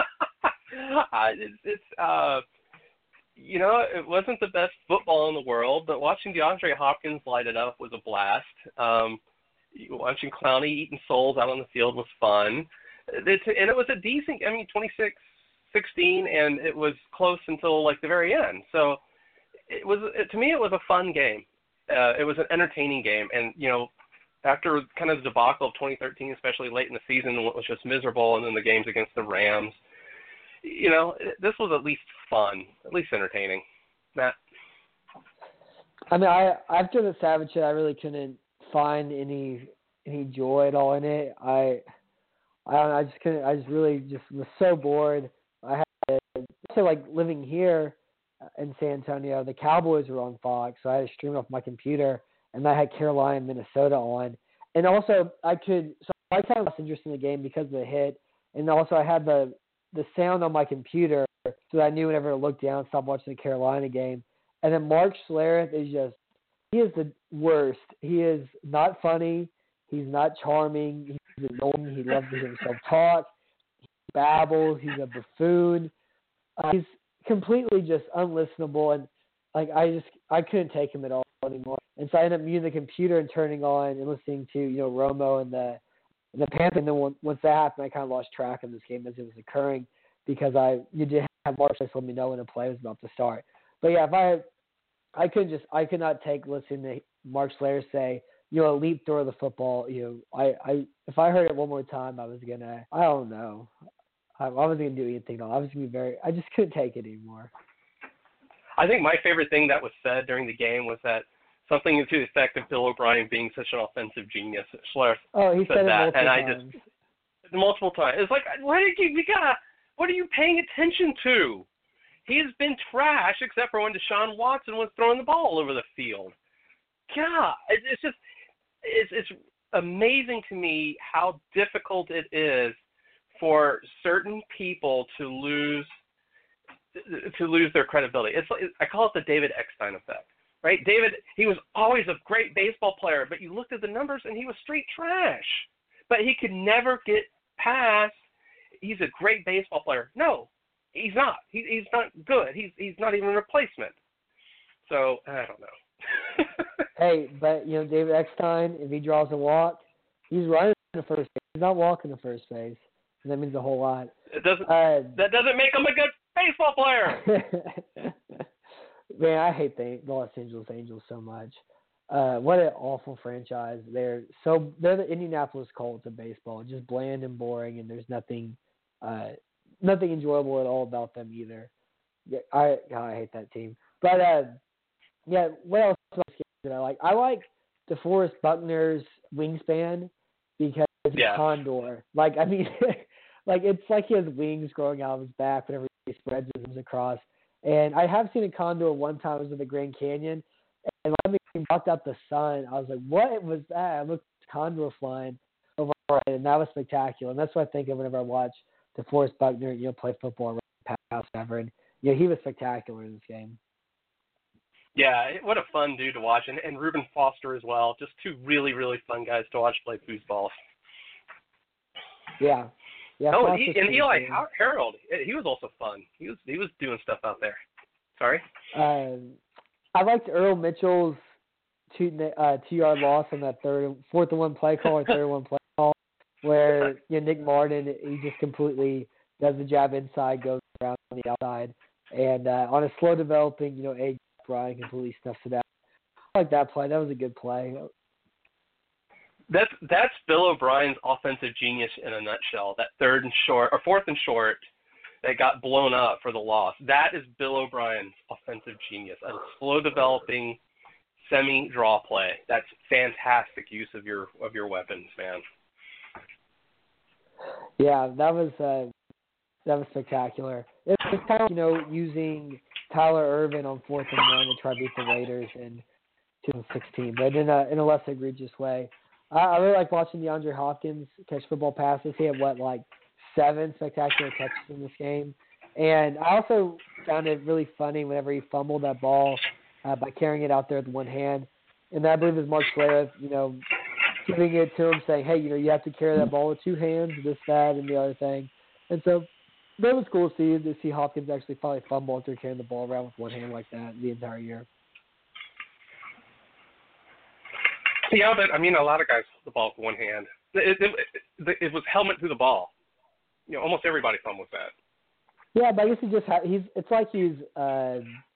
uh, it's, it's uh, you know, it wasn't the best football in the world, but watching DeAndre Hopkins light it up was a blast. Um, watching Clowney eating souls out on the field was fun. It's, and it was a decent, I mean, twenty-six sixteen, and it was close until, like, the very end. So it was, it, to me, it was a fun game. Uh, it was an entertaining game. And, you know, after kind of the debacle of twenty thirteen, especially late in the season, when it was just miserable, and then the games against the Rams, you know, this was at least fun, at least entertaining. Matt? I mean, I after the Savage hit, I really couldn't find any any joy at all in it. I I don't know, I just couldn't. I just really just was so bored. I had also like living here in San Antonio. The Cowboys were on Fox, so I had to stream off my computer, and I had Carolina and Minnesota on. And also, I could so I kind of lost interest in the game because of the hit, and also I had the the sound on my computer, so that I knew whenever I looked down, stop watching the Carolina game. And then Mark Schlereth is just, he is the worst. He is not funny. He's not charming. He's annoying. He loves to hear himself talk. He babbles. He's a buffoon. Uh, he's completely just unlistenable. And like, I just, I couldn't take him at all anymore. And so I ended up muting the computer and turning on and listening to, you know, Romo and the, and the Panthers. And then once that happened, I kind of lost track of this game as it was occurring because I, you did have Mark Schlereth let me know when the play was about to start. But yeah, if I, I couldn't just, I could not take listening to Mark Schlereth say, you know, a leap throw the football. You know, I, I, if I heard it one more time, I was gonna, I don't know, I, I wasn't gonna do anything. I was gonna be very, I just couldn't take it anymore. I think my favorite thing that was said during the game was that something to the effect of Bill O'Brien being such an offensive genius. Schlereth oh, he said, said that, it multiple and I times. just multiple times. It's like, what did you, we gotta, what are you paying attention to? He has been trash except for when Deshaun Watson was throwing the ball all over the field. God, it's just it's it's amazing to me how difficult it is for certain people to lose to lose their credibility. It's I call it the David Eckstein effect, right? David, he was always a great baseball player, but you looked at the numbers and he was straight trash. But he could never get past. He's a great baseball player. No. He's not. He, he's not good. He's he's not even a replacement. So, I don't know. Hey, but, you know, David Eckstein, if he draws a walk, he's running the first base. He's not walking the first base. And that means a whole lot. It doesn't, uh, that doesn't make him a good baseball player. Man, I hate the, the Los Angeles Angels so much. Uh, what an awful franchise. They're so they're the Indianapolis Colts of baseball, just bland and boring, and there's nothing uh, – nothing enjoyable at all about them either. Yeah, I God, I hate that team. But uh, yeah, what else did I like? I like DeForest Buckner's wingspan because he's yeah. a condor. Like I mean, like it's like he has wings growing out of his back whenever he spreads his arms across. And I have seen a condor one time. It was in the Grand Canyon, and when he blocked out the sun, I was like, "What was that?" I looked at the condor flying over, and that was spectacular. And that's what I think of whenever I watch DeForest Buckner, you know, play football around past ever, and you know, he was spectacular in this game. Yeah, what a fun dude to watch, and, and Reuben Foster as well. Just two really, really fun guys to watch play foosball. Yeah, yeah. Oh, and, he, and Eli cool. Harold, he was also fun. He was he was doing stuff out there. Sorry. Um, I liked Earl Mitchell's two uh, two yard loss on that third, fourth and one play call or third and one play call, where you know, Nick Martin, he just completely does the jab inside, goes around on the outside, and uh, on a slow developing, you know, A. Brian completely snuffs it out. I like that play. That was a good play. That's that's Bill O'Brien's offensive genius in a nutshell. That third and short or fourth and short that got blown up for the loss. That is Bill O'Brien's offensive genius. A slow developing, semi-draw play. That's fantastic use of your of your weapons, man. Yeah, that was uh, that was spectacular. It was kind of, you know, using Tyler Ervin on fourth and one to try to beat the Raiders in twenty sixteen, but in a in a less egregious way. I, I really like watching DeAndre Hopkins catch football passes. He had what, like seven spectacular catches in this game, and I also found it really funny whenever he fumbled that ball uh, by carrying it out there with one hand. And I believe it was Mark Schlereth, you know, giving it to him, saying, hey, you know, you have to carry that ball with two hands, this, that, and the other thing. And so that was cool to see, to see Hopkins actually finally fumble after carrying the ball around with one hand like that the entire year. Yeah, but, I mean, a lot of guys hold the ball with one hand. It, it, it, it was helmet to the ball. You know, almost everybody fumbles that. Yeah, but I guess he just ha- he's. It's like he's uh,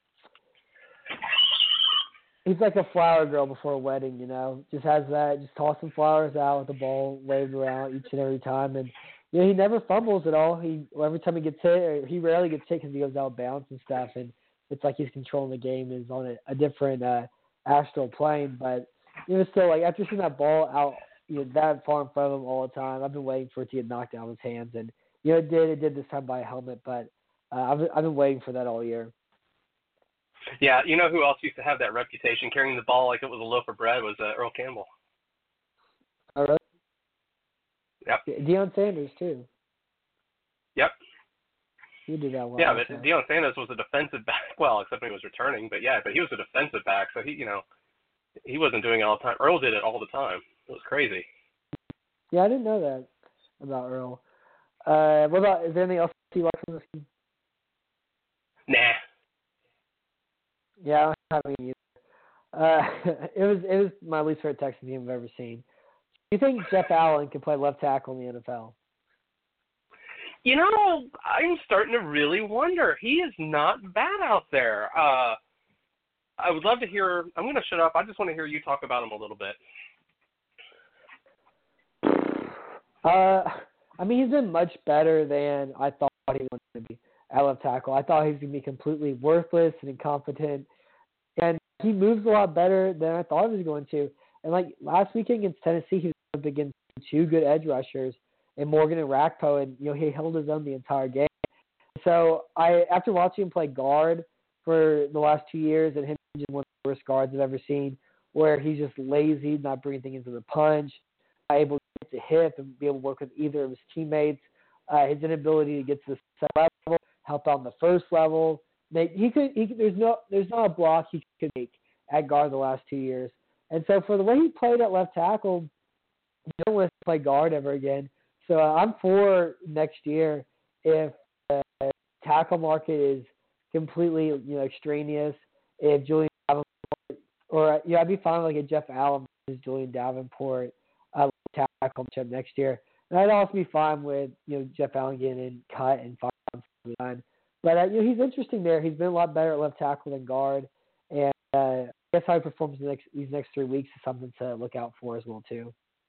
he's like a flower girl before a wedding. You know, just has that, just tossing flowers out with the ball waved around each and every time, and you know he never fumbles at all. He every time he gets hit, or he rarely gets hit because he goes out of bounds and stuff, and it's like he's controlling the game. Is on a, a different uh, astral plane, but you know, still like after seeing that ball out, you know, that far in front of him all the time, I've been waiting for it to get knocked out of his hands, and you know, it did. It did this time by a helmet, but uh, I've I've been waiting for that all year. Yeah, you know who else used to have that reputation, carrying the ball like it was a loaf of bread, was uh, Earl Campbell. Oh, really? Yep. Deion Sanders too. Yep. He did that well. Yeah, but also. Deion Sanders was a defensive back. Well, except when he was returning, but yeah, but he was a defensive back, so he, you know, he wasn't doing it all the time. Earl did it all the time. It was crazy. Yeah, I didn't know that about Earl. Uh, what about, is there anything else you like from this game? Nah. Yeah, I don't have any either. Uh, it was it was my least favorite Texans game I've ever seen. Do you think Jeff Allen can play left tackle in the N F L? You know, I'm starting to really wonder. He is not bad out there. Uh, I would love to hear. I'm going to shut up. I just want to hear you talk about him a little bit. Uh. I mean, he's been much better than I thought he was going to be at left tackle. I thought he was going to be completely worthless and incompetent, and he moves a lot better than I thought he was going to. And like last weekend against Tennessee, he was up against two good edge rushers, and Morgan and Rakpo, and you know he held his own the entire game. So I, after watching him play guard for the last two years, and him just one of the worst guards I've ever seen, where he's just lazy, not bringing things into the punch, not able to hip and be able to work with either of his teammates. Uh, his inability to get to the second level, help out on the first level. They, he could. He could, there's no. There's not a block he could make at guard the last two years. And so for the way he played at left tackle, he don't want to play guard ever again. So uh, I'm for next year if the tackle market is completely you know extraneous. If Julian Davenport, or yeah, I'd be fine with like a Jeff Allen versus Julian Davenport uh, tackle matchup next year. And I'd also be fine with, you know, Jeff Allen getting in cut and five on. But, uh, you know, he's interesting there. He's been a lot better at left tackle than guard. And uh, I guess how he performs the next, these next three weeks is something to look out for as well, too.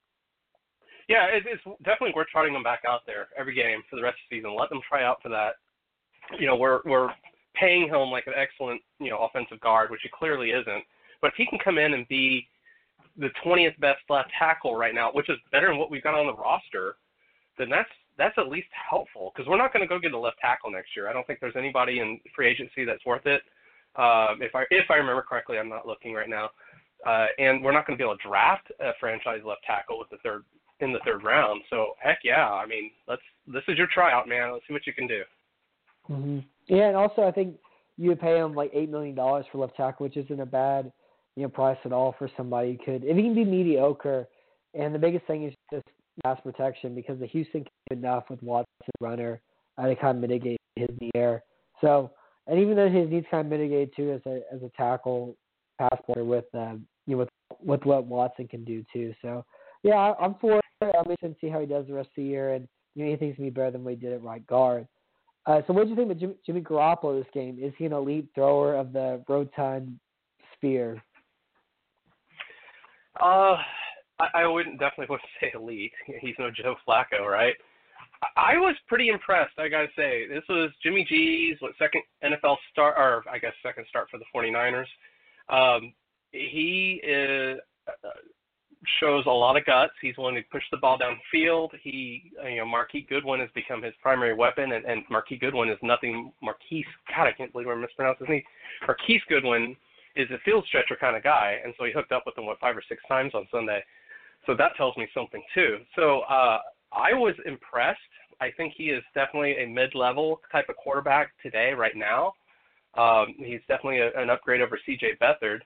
Yeah, it, it's definitely worth trotting him back out there every game for the rest of the season. Let them try out for that. You know, we're we're paying him like an excellent, you know, offensive guard, which he clearly isn't. But if he can come in and be the twentieth best left tackle right now, which is better than what we've got on the roster, then that's that's at least helpful, because we're not going to go get a left tackle next year. I don't think there's anybody in free agency that's worth it. Uh, if I if I remember correctly, I'm not looking right now, uh, and we're not going to be able to draft a franchise left tackle with the third in the third round. So heck yeah, I mean, let's this is your tryout, man. Let's see what you can do. Mm-hmm. Yeah, and also I think you would pay him like eight million dollars for left tackle, which isn't a bad you know, price at all for somebody who could, if he can be mediocre. And the biggest thing is just pass protection, because the Houston can do enough with Watson runner uh, to kind of mitigate his knee there. So, and even though his knee's kind of mitigated too as a as a tackle pass player with um, you know with with what Watson can do too. So yeah, I, I'm for it. I'm interested to see how he does the rest of the year, and you know, he thinks he's gonna be better than what he did at right guard. Uh, so what do you think of Jimmy, Jimmy Garoppolo this game? Is he an elite thrower of the Rotund sphere? Uh, I, I wouldn't definitely wouldn't say elite. He's no Joe Flacco, right? I, I was pretty impressed, I gotta say. This was Jimmy G's what second N F L start, or I guess second start for the 49ers. Um, he is, uh, shows a lot of guts. He's willing to push the ball downfield. He, you know, Marquise Goodwin has become his primary weapon, and, and Marquise Goodwin is nothing. Marquise, God, I can't believe I mispronounced his name. Marquise Goodwin is a field stretcher kind of guy, and so he hooked up with him, what, five or six times on Sunday. So that tells me something, too. So uh, I was impressed. I think he is definitely a mid-level type of quarterback today, right now. Um, he's definitely a, an upgrade over C J Beathard.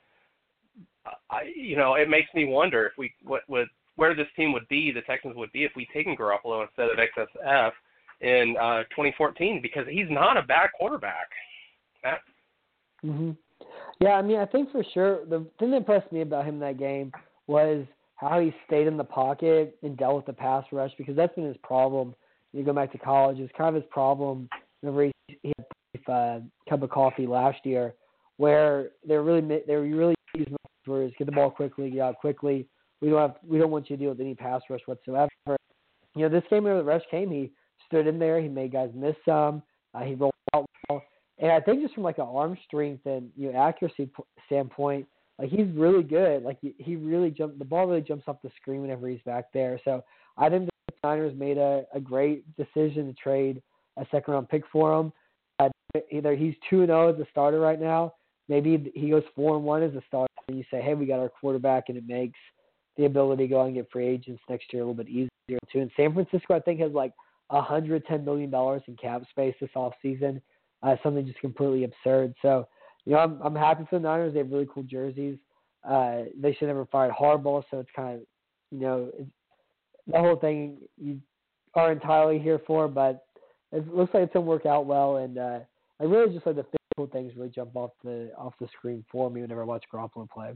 I, you know, it makes me wonder if we what would where this team would be, the Texans would be, if we'd taken Garoppolo instead of X S F in uh, twenty fourteen, because he's not a bad quarterback. Matt? Mm-hmm. Yeah, I mean, I think for sure the thing that impressed me about him in that game was how he stayed in the pocket and dealt with the pass rush, because that's been his problem. You go back to college, it was kind of his problem whenever he, he had a uh, cup of coffee last year, where they're really they were really using the get the ball quickly, get out quickly. We don't have we don't want you to deal with any pass rush whatsoever. You know, this game where the rush came, he stood in there, he made guys miss some, uh, he rolled out well, and I think just from like an arm strength and you know accuracy p- standpoint, like he's really good. Like he, he really jumped the ball really jumps off the screen whenever he's back there. So I think the Niners made a, a great decision to trade a second round pick for him. Uh, either he's two and zero as a starter right now. Maybe he goes four and one as a starter, and you say, "Hey, we got our quarterback," and it makes the ability to go out and get free agents next year a little bit easier too. And San Francisco, I think, has like one hundred ten million dollars in cap space this offseason, uh, something just completely absurd. So, you know, I'm I'm happy for the Niners. They have really cool jerseys. Uh, they should never fired Harbaugh, so it's kind of, you know, it's, the whole thing you are entirely here for, but it looks like it's going to work out well, and uh, I really just like the physical things really jump off the off the screen for me whenever I watch Garoppolo play.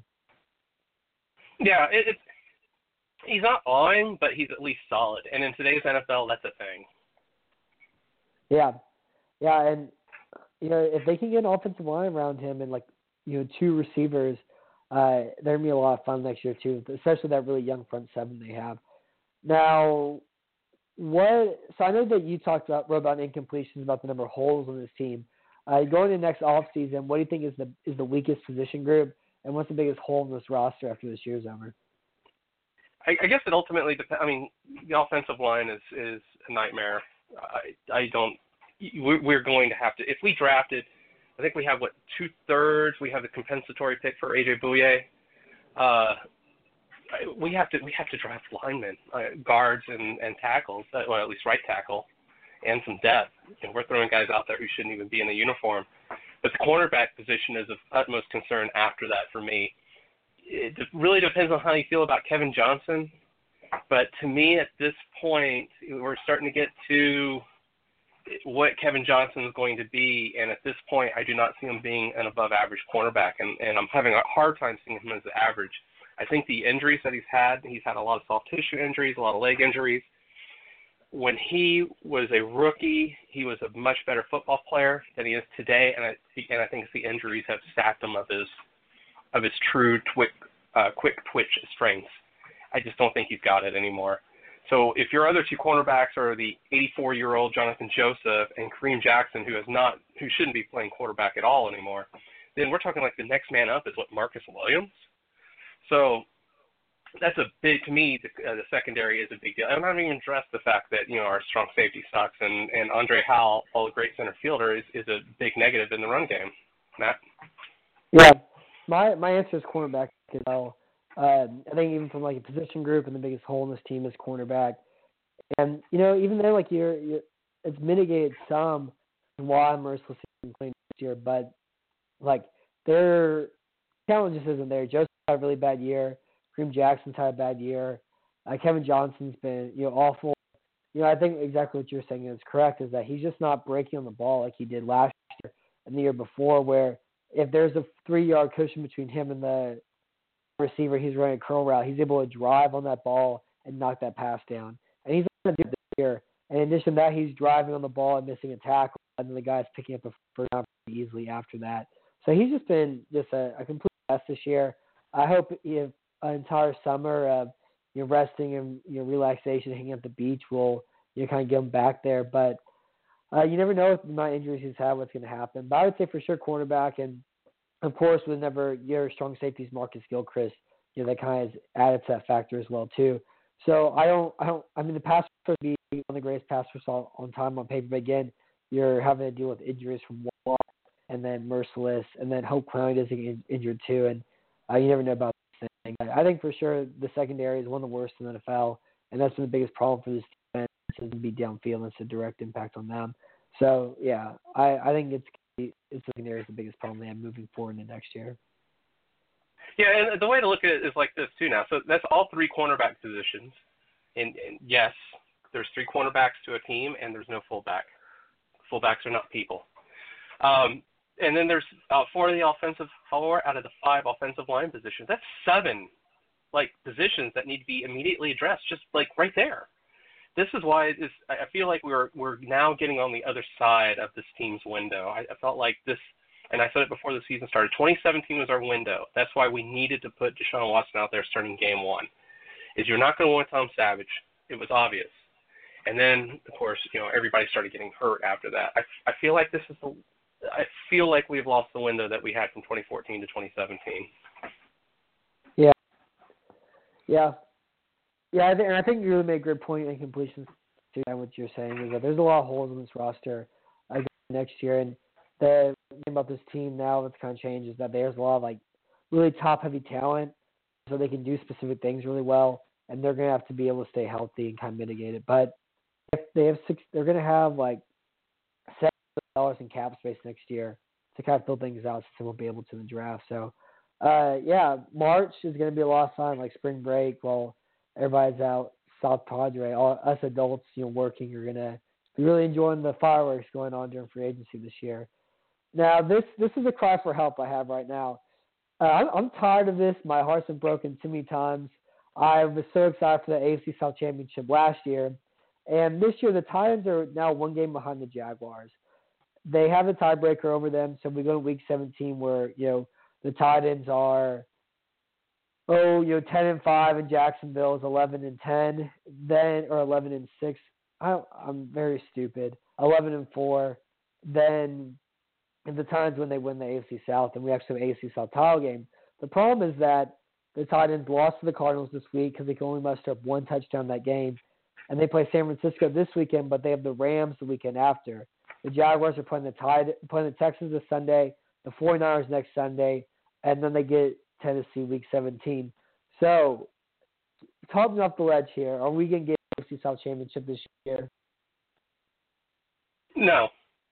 Yeah, it, it's he's not awing, but he's at least solid, and in today's N F L, that's a thing. Yeah, yeah, and you know if they can get an offensive line around him and like you know two receivers, uh, they're gonna be a lot of fun next year too, especially that really young front seven they have. Now, what? So I know that you talked about wrote about incompletions, about the number of holes on this team. Uh, going into next offseason, what do you think is the is the weakest position group, and what's the biggest hole in this roster after this year's over? I, I guess it ultimately depends. I mean, the offensive line is is a nightmare. I I don't. We're going to have to if we drafted. I think we have what two thirds. We have the compensatory pick for A J Bouye. Uh, we have to we have to draft linemen, uh, guards, and, and tackles. Uh, well, at least right tackle, and some depth. And we're throwing guys out there who shouldn't even be in the uniform. But the cornerback position is of utmost concern after that for me. It really depends on how you feel about Kevin Johnson. But to me, at this point, we're starting to get to what Kevin Johnson is going to be. And at this point, I do not see him being an above-average cornerback. And, and I'm having a hard time seeing him as average. I think the injuries that he's had, he's had a lot of soft tissue injuries, a lot of leg injuries. When he was a rookie, he was a much better football player than he is today, and I and I think the injuries have sapped him of his of his true twi- uh, quick twitch strengths. I just don't think he's got it anymore. So if your other two cornerbacks are the eighty-four-year-old Jonathan Joseph and Kareem Jackson, who is not who shouldn't be playing quarterback at all anymore, then we're talking like the next man up is what Marcus Williams. So that's a big, to me, the, uh, the secondary is a big deal. I'm not even addressed the fact that, you know, our strong safety sucks and, and Andre Howell, all a great center fielder, is, is a big negative in the run game. Matt? Yeah, my my answer is cornerback as well. Um, I think even from like a position group, and the biggest hole in this team is cornerback. And, you know, even there, like, you're, you're it's mitigated some why Merciless isn't playing this year, but, like, their talent just isn't there. Joseph had a really bad year. Kareem Jackson's had a bad year. Uh, Kevin Johnson's been, you know, awful. You know, I think exactly what you're saying is correct, is that he's just not breaking on the ball like he did last year and the year before, where if there's a three-yard cushion between him and the receiver, he's running a curl route, he's able to drive on that ball and knock that pass down. And he's going to do it this year. And in addition to that, he's driving on the ball and missing a tackle, and then the guy's picking up a first down pretty easily after that. So he's just been just a, a complete mess this year. I hope if an entire summer of you know, resting and you know, relaxation, hanging at the beach will you know, kind of get him back there. But uh, you never know with the amount of injuries he's had what's going to happen. But I would say for sure cornerback, and of course, with never your strong safeties, Marcus Gilchrist, you know, that kind of added to that factor as well too. So I don't, I don't, I mean, the pass rush would be one of the greatest pass rush on, on time on paper, but again, you're having to deal with injuries from Watt and then Merciless, and then Hope Clowney doesn't get injured too, and uh, you never know about this thing. I think for sure the secondary is one of the worst in the N F L, and that's been the biggest problem for this defense, is to be downfield, and it's a direct impact on them. So yeah, I, I think it's it's secondary is the biggest problem they have moving forward into next year. Yeah, and the way to look at it is like this too now. So that's all three cornerback positions, and, and yes, there's three cornerbacks to a team, and there's no fullback. Fullbacks are not people. Um, and then there's uh, four of the offensive, four out of the five offensive line positions. That's seven, like, positions that need to be immediately addressed, just like right there. This is why it is, I feel like we're we're now getting on the other side of this team's window. I, I felt like this, and I said it before the season started, twenty seventeen was our window. That's why we needed to put Deshaun Watson out there starting game one, is you're not going to want Tom Savage. It was obvious. And then, of course, you know, everybody started getting hurt after that. I, I feel like this is the, I feel like we've lost the window that we had from twenty fourteen to twenty seventeen. Yeah. Yeah. Yeah, I think, and I think you really made a good point in completions too. And what you're saying is that there's a lot of holes in this roster uh, next year, and the thing about this team now that's kind of changed is that there's a lot of like really top-heavy talent, so they can do specific things really well, and they're going to have to be able to stay healthy and kind of mitigate it. But if they have six, they're going to have like seven dollars in cap space next year to kind of fill things out, since they won't be able to in the draft. So, uh, yeah, March is going to be a lot of fun, like spring break, while everybody's out South Padre. All us adults, you know, working, are going to be really enjoying the fireworks going on during free agency this year. Now, this this is a cry for help I have right now. Uh, I'm, I'm tired of this. My heart's been broken too many times. I was so excited for the A F C South Championship last year. And this year, the Titans are now one game behind the Jaguars. They have a tiebreaker over them, so we go to week seventeen where, you know, the Titans are, oh, you know, ten and five, and Jacksonville is eleven and ten, then, or eleven and six. I, I'm very stupid. eleven and four. Then, in the times when they win the A F C South, and we actually have an A F C South title game. The problem is that the Titans lost to the Cardinals this week because they can only muster up one touchdown that game. And they play San Francisco this weekend, but they have the Rams the weekend after. The Jaguars are playing the Tide, playing the Texans this Sunday, the 49ers next Sunday, and then they get Tennessee week seventeen. So, talk me off the ledge here. Are we going to get the A F C South Championship this year? No.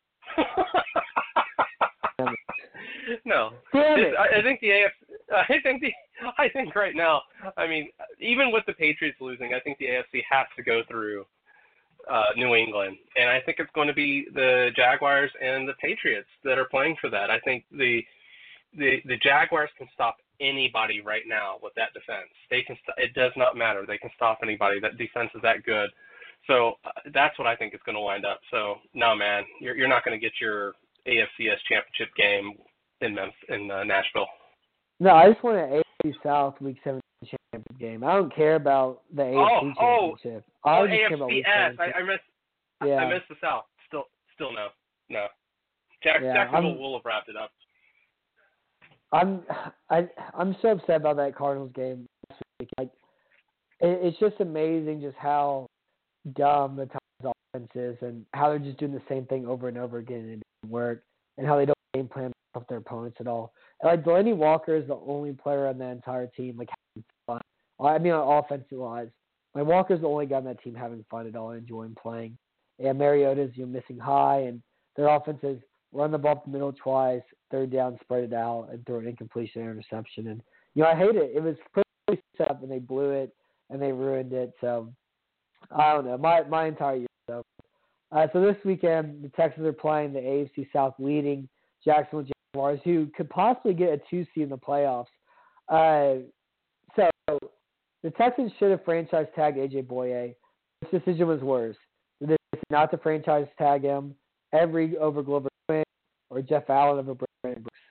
No. Damn it. I, I think the A F C. I think the. I think right now. I mean, even with the Patriots losing, I think the A F C has to go through uh, New England, and I think it's going to be the Jaguars and the Patriots that are playing for that. I think the the the Jaguars can stop anybody right now with that defense. They can. St- it does not matter. They can stop anybody. That defense is that good. So uh, that's what I think is going to wind up. So no, man, you're you're not going to get your A F C S championship game in Memphis, in uh, Nashville. No, I just want an A F C South Week seventeen championship game. I don't care about the A F C oh, championship. Oh, I oh just care about Week A F C S. seventeen. I, I missed. Yeah. I missed the South. Still, still no, no. Jack, Yeah, Jacksonville I'm- will have wrapped it up. I'm I I'm so upset about that Cardinals game last week. Like, it, it's just amazing just how dumb the Titans offense is, and how they're just doing the same thing over and over again and it doesn't work, and how they don't game plan off their opponents at all. And like Delaney Walker is the only player on that entire team like having fun. I mean, on offensive wise, like Walker's the only guy on that team having fun at all, enjoying playing. And Mariota's you know missing high, and their offense is run the ball up the middle twice, third down, spread it out, and throw an incompletion interception. And, you know, I hate it. It was pretty set up, and they blew it, and they ruined it. So, I don't know. My my entire year. So, uh, so this weekend, the Texans are playing the A F C South leading Jacksonville Jaguars, who could possibly get a two seed in the playoffs. Uh, so, the Texans should have franchise tagged A J Boye. This decision was worse. This is not to franchise tag him. Every over Glover Quinn or Jeff Allen over Brandon Brooks.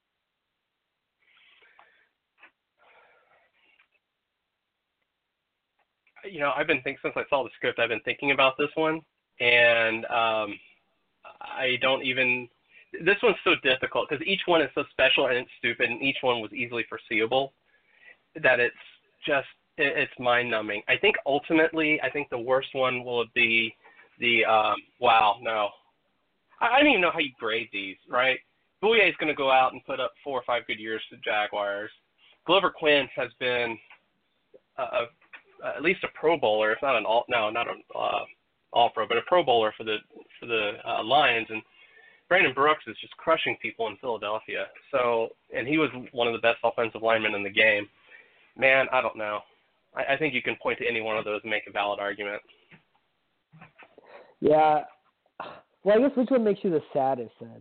You know, I've been thinking since I saw the script. I've been thinking about this one, and um, I don't even. this one's so difficult because each one is so special and it's stupid, and each one was easily foreseeable that it's just it, it's mind-numbing. I think ultimately, I think the worst one will be the um, wow no, I, I don't even know how you grade these, right? Bouye is going to go out and put up four or five good years to the Jaguars. Glover Quinn has been a, a, at least a Pro Bowler, if not an all no not an uh, All Pro, but a Pro Bowler for the for the uh, Lions, and Brandon Brooks is just crushing people in Philadelphia. So, and he was one of the best offensive linemen in the game. Man, I don't know. I, I think you can point to any one of those and make a valid argument. Yeah. Well, I guess which one makes you the saddest then?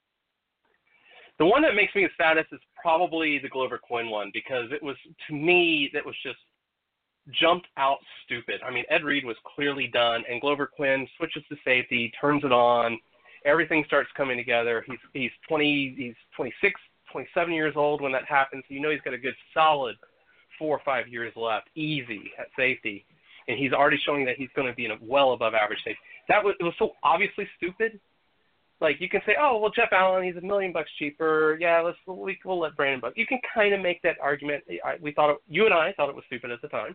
The one that makes me the saddest is probably the Glover Quinn one, because it was, to me, that was just jumped out stupid. I mean, Ed Reed was clearly done, and Glover Quinn switches to safety, turns it on, everything starts coming together. He's he's twenty, he's twenty-six, twenty-seven years old when that happens. You know he's got a good solid four or five years left, easy at safety, and he's already showing that he's going to be in a well above average safety. That was it was so obviously stupid. Like, you can say, oh, well, Jeff Allen, he's a million bucks cheaper. Yeah, let's we, we'll let Brandon Buck. You can kind of make that argument. I, we thought it, you and I thought it was stupid at the time.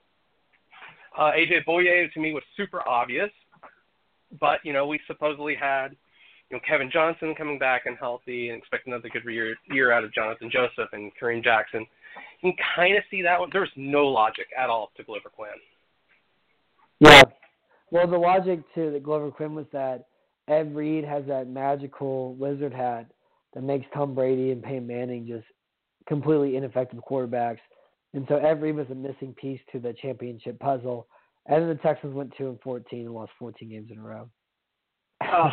Uh, A J Bouye, to me, was super obvious. But, you know, we supposedly had, you know, Kevin Johnson coming back and healthy and expect another good year, year out of Jonathan Joseph and Kareem Jackson. You can kind of see that one. There was no logic at all to Glover Quinn. Yeah. Well, the logic to the Glover Quinn was that Ed Reed has that magical wizard hat that makes Tom Brady and Peyton Manning just completely ineffective quarterbacks. And so Ed Reed was a missing piece to the championship puzzle. And then the Texans went two and fourteen and lost fourteen games in a row. Oh,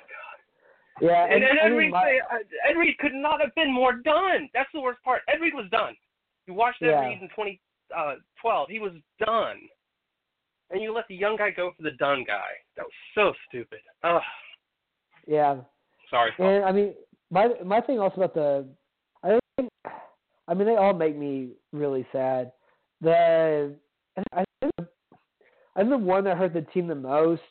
yeah, and, and, and Ed, I mean, Reed, my, Ed Reed could not have been more done. That's the worst part. Ed Reed was done. You watched Ed yeah. Reed in twenty twelve. He was done. And you let the young guy go for the done guy. That was so stupid. Ugh. Yeah. Sorry, Phil. And I mean, my my thing also about the, I think, I mean, they all make me really sad. The I think, I think the one that hurt the team the most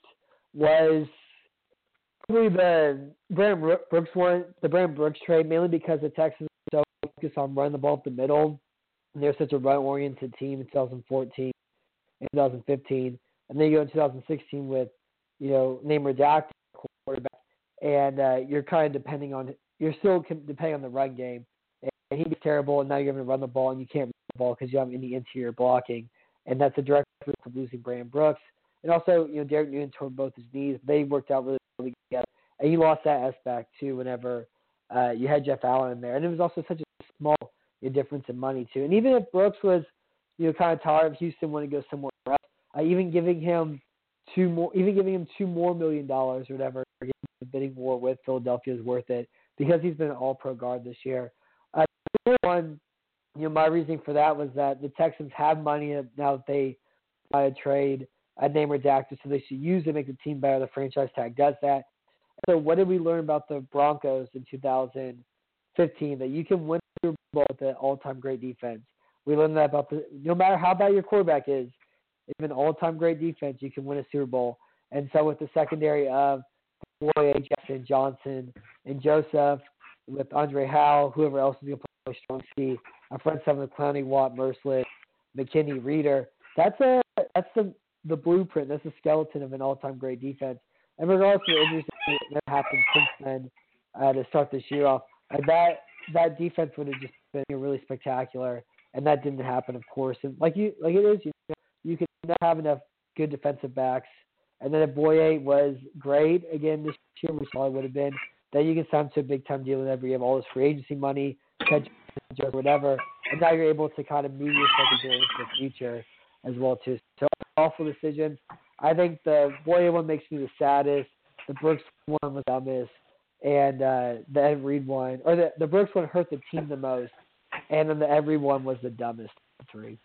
was probably the Brandon Brooks one, the Brandon Brooks trade, mainly because the Texans were so focused on running the ball up the middle, and they're such a run-oriented team in twenty fourteen and twenty fifteen, and then you go in twenty sixteen with, you know, name redacted quarterback. And uh, you're kind of depending on – you're still depending on the run game. And he was terrible, and now you're going to run the ball, and you can't run the ball because you have any interior blocking. And that's a direct result of losing Brandon Brooks. And also, you know, Derek Newton tore both his knees. They worked out really, really together. And you lost that S back, too, whenever uh, you had Jeff Allen in there. And it was also such a small you know, difference in money, too. And even if Brooks was, you know, kind of tired of Houston, wanting to go somewhere else, uh, even giving him two more, even giving him two more million dollars or whatever, the bidding war with Philadelphia is worth it because he's been an all-pro guard this year. Uh, one, you know, my reasoning for that was that the Texans have money now that they buy a trade, a name redacted, so they should use it to make the team better. The franchise tag does that. So what did we learn about the Broncos in two thousand fifteen? That you can win a Super Bowl with an all-time great defense. We learned that about the no matter how bad your quarterback is, if an all-time great defense, you can win a Super Bowl. And so with the secondary of Boye, Jackson, Johnson, and Joseph, with Andre Howe, whoever else is going to play strong C, our front seven with Clowney, Watt, Merciless, McKinney, Reeder. That's a that's the the blueprint. That's the skeleton of an all-time great defense. And regardless of the injuries that happened since then uh, to start this year off, uh, that that defense would have just been really spectacular. And that didn't happen, of course. And like you like it is, you know, you could not have enough good defensive backs. And then if Boye was great again this year, which probably would have been, then you can sign to a big-time deal whenever you have all this free agency money, catch or whatever, and now you're able to kind of move your secondary into the future as well, too. So, awful decisions. I think the Boye one makes me the saddest. The Brooks one was dumbest. And uh, the Ed Reed one, or the, the Brooks one hurt the team the most. And then the Ed Reed one was the dumbest of the three.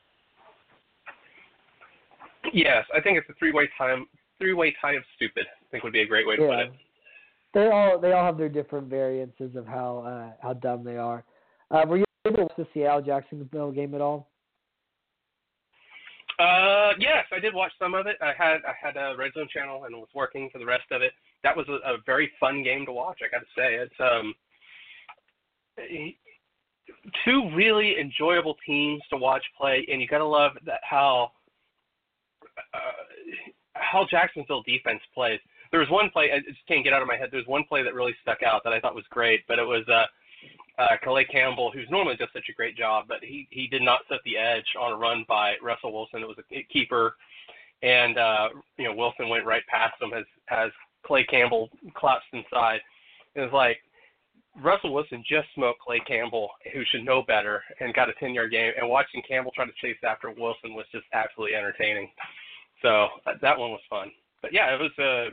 Yes, I think it's a three-way tie, three-way tie of stupid, I think would be a great way to yeah. put it. They all they all have their different variances of how uh, how dumb they are. Uh, were you able to watch the Seattle Jacksonville game at all? Uh, yes, I did watch some of it. I had I had a Red Zone channel and was working for the rest of it. that was a, a very fun game to watch. I got to say, it's um, two really enjoyable teams to watch play, and you got to love that how uh, how Jacksonville defense plays. There was one play I just can't get out of my head. There was one play that really stuck out that I thought was great, but it was uh, uh, Calais Campbell, who's normally just such a great job, but he he did not set the edge on a run by Russell Wilson. It was a keeper, and uh, you know Wilson went right past him as as Calais Campbell collapsed inside. It was like Russell Wilson just smoked Calais Campbell, who should know better, and got a ten-yard gain. And watching Campbell try to chase after Wilson was just absolutely entertaining. So that one was fun. But yeah, it was a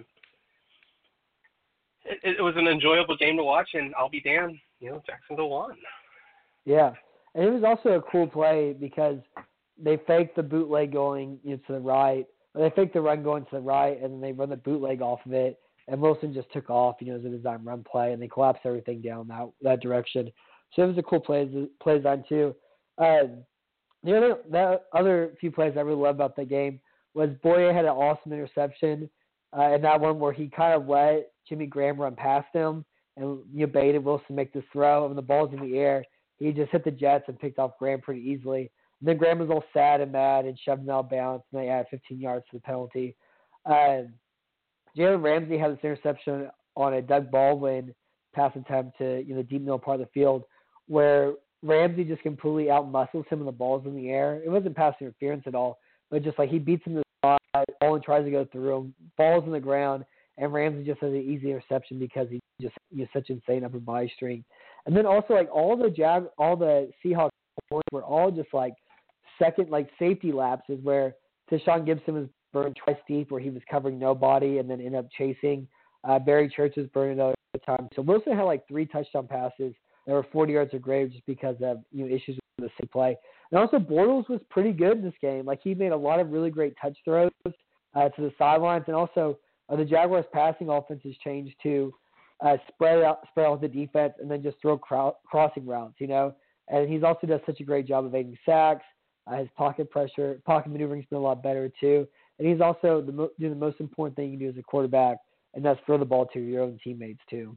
it, it was an enjoyable game to watch, and I'll be damned, you know, Jacksonville won. Yeah, and it was also a cool play because they faked the bootleg going, you know, to the right. Or they faked the run going to the right, and then they run the bootleg off of it. And Wilson just took off, you know, as a design run play, and they collapsed everything down that that direction. So it was a cool play, play design too. Uh, the other the other few plays I really love about the game was Boye had an awesome interception, uh, and that one where he kind of let Jimmy Graham run past him, and you know, baited Wilson make this throw. And when the ball's in the air, he just hit the Jets and picked off Graham pretty easily. And then Graham was all sad and mad and shoved him out of bounds, and they added fifteen yards to the penalty. Uh, Jalen Ramsey had this interception on a Doug Baldwin pass attempt to you know the deep middle part of the field, where Ramsey just completely outmuscles him and the ball's in the air. It wasn't pass interference at all, but just like he beats him to the spot, ball and tries to go through him, ball's in the ground, and Ramsey just has an easy interception because he just you know, such insane upper body strength. And then also like all the Jag, all the Seahawks were all just like second like safety lapses where Tashawn Gibson was burned twice deep where he was covering nobody and then ended up chasing. Uh, Barry Church was burned another time. So Wilson had like three touchdown passes that were forty yards or greater just because of you know issues with the same play. And also Bortles was pretty good in this game. Like he made a lot of really great touch throws uh, to the sidelines, and also uh, the Jaguars' passing offense has changed to uh, spread out, spread out the defense, and then just throw cro- crossing routes. You know, and he's also does such a great job of evading sacks. Uh, his pocket pressure, pocket maneuvering's been a lot better too. And he's also the, mo- doing the most important thing you can do as a quarterback, and that's throw the ball to your own teammates too.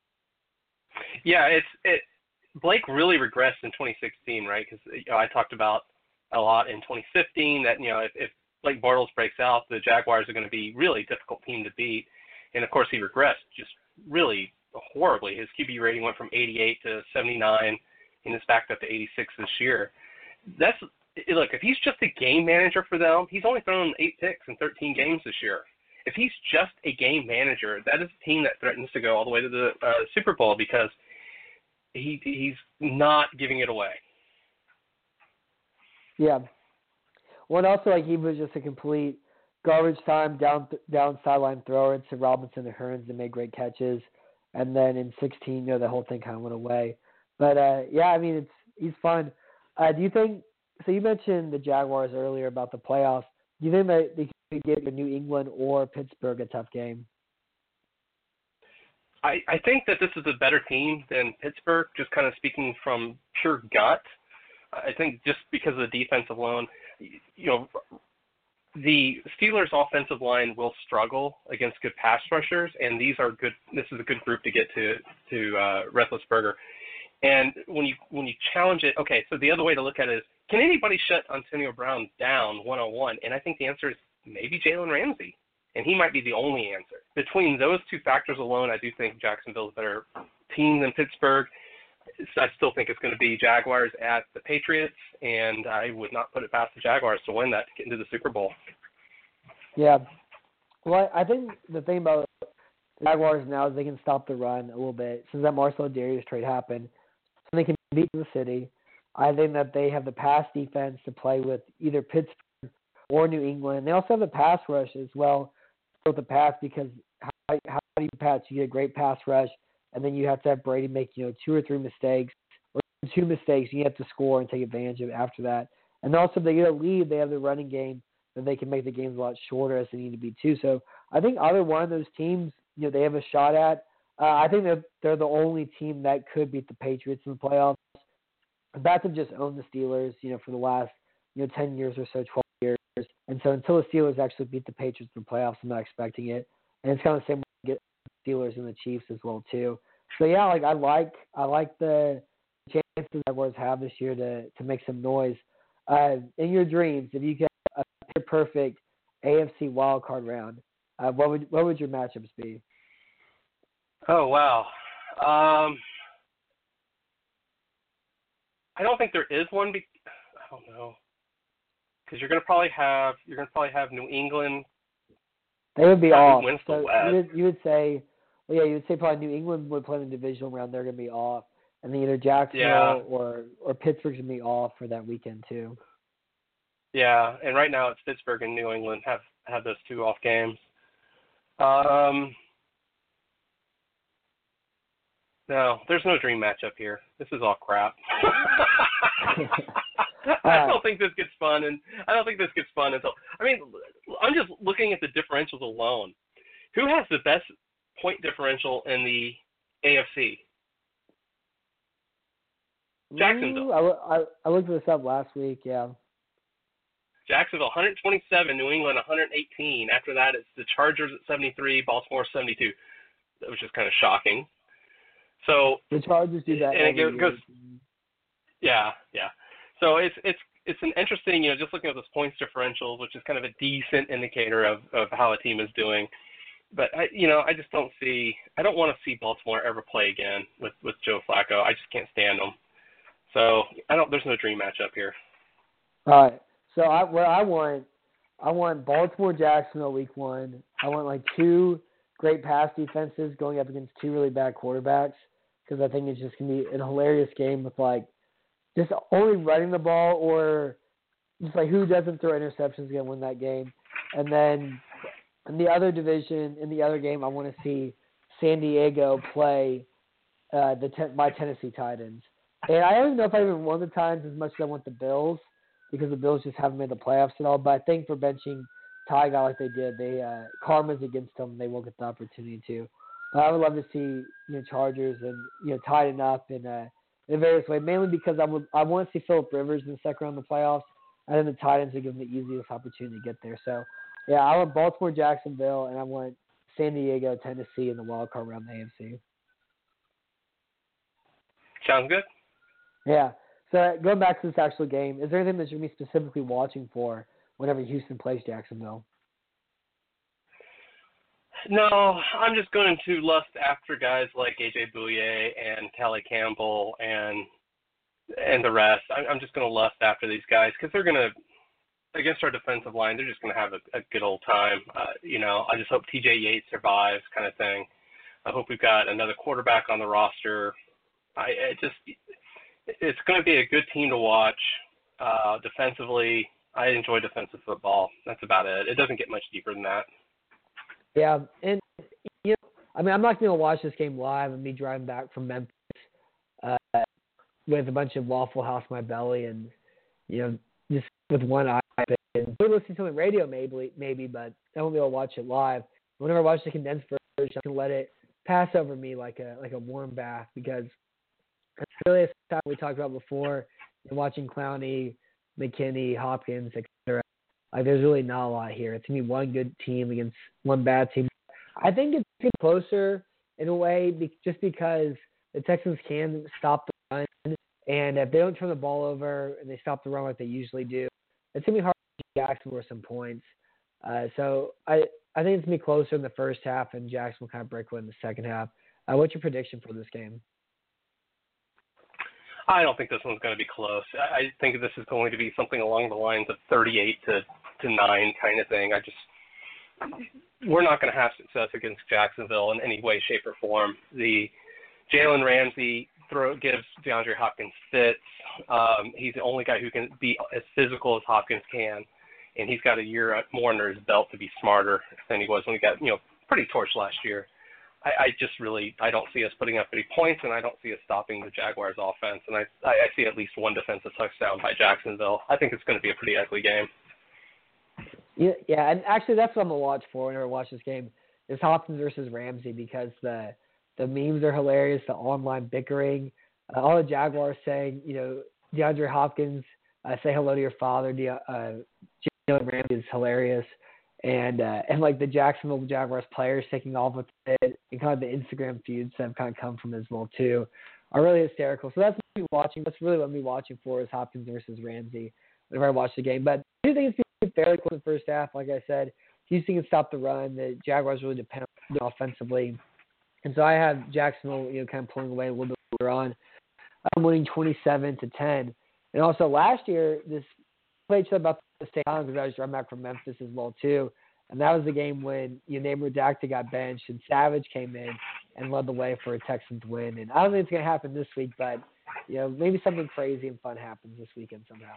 Yeah, it's it. Blake really regressed in twenty sixteen, right? Because you know, I talked about a lot in twenty fifteen that you know if, if Blake Bortles breaks out, the Jaguars are going to be really difficult team to beat. And of course, he regressed just really horribly. His Q B rating went from eighty-eight to seventy-nine, and it's backed up to eighty-six this year. That's Look, if he's just a game manager for them, he's only thrown eight picks in thirteen games this year. If he's just a game manager, that is a team that threatens to go all the way to the uh, Super Bowl because he he's not giving it away. Yeah. Well, and also, like, he was just a complete garbage time down down sideline thrower to Robinson and Hearns that made great catches. And then in sixteen, you know, the whole thing kind of went away. But, uh, yeah, I mean, it's he's fun. Uh, do you think – so you mentioned the Jaguars earlier about the playoffs. Do you think that they could give New England or Pittsburgh a tough game? I, I think that this is a better team than Pittsburgh, just kind of speaking from pure gut. I think just because of the defense alone, you know, the Steelers' offensive line will struggle against good pass rushers, and these are good. This is a good group to get to to uh, Roethlisberger. And when you when you challenge it, okay, so the other way to look at it is, can anybody shut Antonio Brown down one-on-one? And I think the answer is maybe Jalen Ramsey, and he might be the only answer. Between those two factors alone, I do think Jacksonville's a better team than Pittsburgh. I still think it's going to be Jaguars at the Patriots, and I would not put it past the Jaguars to win that to get into the Super Bowl. Yeah. Well, I think the thing about the Jaguars now is they can stop the run a little bit. Since that Marcel Darius trade happened, so they can beat the city. I think that they have the pass defense to play with either Pittsburgh or New England. They also have the pass rush as well with the pass because how, how do you pass? You get a great pass rush, and then you have to have Brady make, you know, two or three mistakes or two mistakes. You have to score and take advantage of it after that. And also, if they get a lead, they have the running game, then they can make the games a lot shorter as they need to be too. So I think either one of those teams, you know, they have a shot at. Uh, I think that they're the only team that could beat the Patriots in the playoffs. The Bats have just owned the Steelers, you know, for the last, you know, ten years or so, twelve years. And so until the Steelers actually beat the Patriots in the playoffs, I'm not expecting it. And it's kind of the same get the Steelers and the Chiefs as well too. So yeah, like I like I like the chances the Jaguars have this year to to make some noise. Uh, in your dreams, if you get a perfect A F C wild card round, uh, what would what would your matchups be? Oh wow. Um, I don't think there is one. Be- I don't know, because you're gonna probably have you're gonna probably have New England. They would be Probably off. wins the So West. you would, you would say, well, yeah, you would say probably New England would play in the divisional round. They're going to be off, and then either Jacksonville Yeah. or or Pittsburgh's going to be off for that weekend too. Yeah, and right now it's Pittsburgh and New England have have those two off games. Um, no, there's no dream matchup here. This is all crap. I don't think this gets fun, and I don't think this gets fun until. I mean, I'm just looking at the differentials alone. Who has the best point differential in the A F C? Jacksonville. Ooh, I, I, I looked this up last week. Yeah. Jacksonville, one twenty-seven. New England, one eighteen. After that, it's the Chargers at seventy-three. Baltimore, seventy-two. That was just kind of shocking. So the Chargers do that. And every it goes. year. Yeah, yeah. So it's it's it's an interesting, you know, just looking at those points differentials, which is kind of a decent indicator of, of how a team is doing. But I, you know, I just don't see. I don't want to see Baltimore ever play again with, with Joe Flacco. I just can't stand them. So I don't. There's no dream matchup here. All right. So I what I want, I want Baltimore Jacksonville week one. I want like two great pass defenses going up against two really bad quarterbacks because I think it's just gonna be a hilarious game with like just only running the ball or just like who doesn't throw interceptions is gonna win that game. And then in the other division, in the other game, I want to see San Diego play uh, the ten, my Tennessee Titans. And I don't know if I even want the Titans as much as I want the Bills because the Bills just haven't made the playoffs at all. But I think for benching Ty guy like they did, they uh, karma's against them. They won't get the opportunity to. But I would love to see you know Chargers and you know tighten up in a, in a various way, mainly because I would I want to see Phillip Rivers in the second round of the playoffs, and then the Titans would give them the easiest opportunity to get there. So yeah, I want Baltimore, Jacksonville, and I want San Diego, Tennessee in the wild card round of the A F C. Sounds good. Yeah. So going back to this actual game, is there anything that you're going to be specifically watching for whenever Houston plays Jacksonville? No, I'm just going to lust after guys like A J Bouye and Calais Campbell and and the rest. I'm just going to lust after these guys because they're going to, against our defensive line, they're just going to have a, a good old time. Uh, you know, I just hope T J Yates survives, kind of thing. I hope we've got another quarterback on the roster. I it just. It's going to be a good team to watch. Uh, defensively, I enjoy defensive football. That's about it. It doesn't get much deeper than that. Yeah, and you know, I mean, I'm not going to watch this game live and be driving back from Memphis uh, with a bunch of Waffle House in my belly and you know just with one eye open. We'll listen to it on the radio maybe, maybe, but I won't be able to watch it live. Whenever I watch the condensed version, I can let it pass over me like a like a warm bath because. It's really a time we talked about before, and watching Clowney, McKinney, Hopkins, et cetera. Like, there's really not a lot here. It's going to be one good team against one bad team. I think it's getting closer in a way be- just because the Texans can stop the run, and if they don't turn the ball over and they stop the run like they usually do, it's going to be hard to get Jacksonville some points. Uh, so I, I think it's going to be closer in the first half, and Jackson will kind of break away in the second half. Uh, what's your prediction for this game? I don't think this one's going to be close. I think this is going to be something along the lines of thirty-eight to, to nine kind of thing. I just we're not going to have success against Jacksonville in any way, shape, or form. The Jalen Ramsey throw gives DeAndre Hopkins fits. Um, he's the only guy who can be as physical as Hopkins can, and he's got a year more under his belt to be smarter than he was when he got you know pretty torched last year. I, I just really I don't see us putting up any points, and I don't see us stopping the Jaguars' offense. And I, I, I see at least one defensive touchdown by Jacksonville. I think it's going to be a pretty ugly game. Yeah, yeah, and actually that's what I'm gonna watch for whenever I watch this game is Hopkins versus Ramsey because the the memes are hilarious, the online bickering, uh, all the Jaguars saying, you know, DeAndre Hopkins, uh, say hello to your father. De- uh, Jalen Ramsey is hilarious, and uh, and like the Jacksonville Jaguars players taking off with it, and kind of the Instagram feuds that have kind of come from it as well too, are really hysterical. So that's what I'm watching. That's really what I'm watching for is Hopkins versus Ramsey whenever I watch the game. But I do think it's been fairly close in the first half. Like I said, Houston can stop the run. The Jaguars really depend on it offensively, and so I have Jacksonville, you know, kind of pulling away a little bit later on. I'm winning twenty-seven to ten. And also last year, this played about the same time because I was driving back from Memphis as well too. And that was the game when your neighbor Redacted got benched and Savage came in and led the way for a Texans win. And I don't think it's going to happen this week, but you know, maybe something crazy and fun happens this weekend somehow.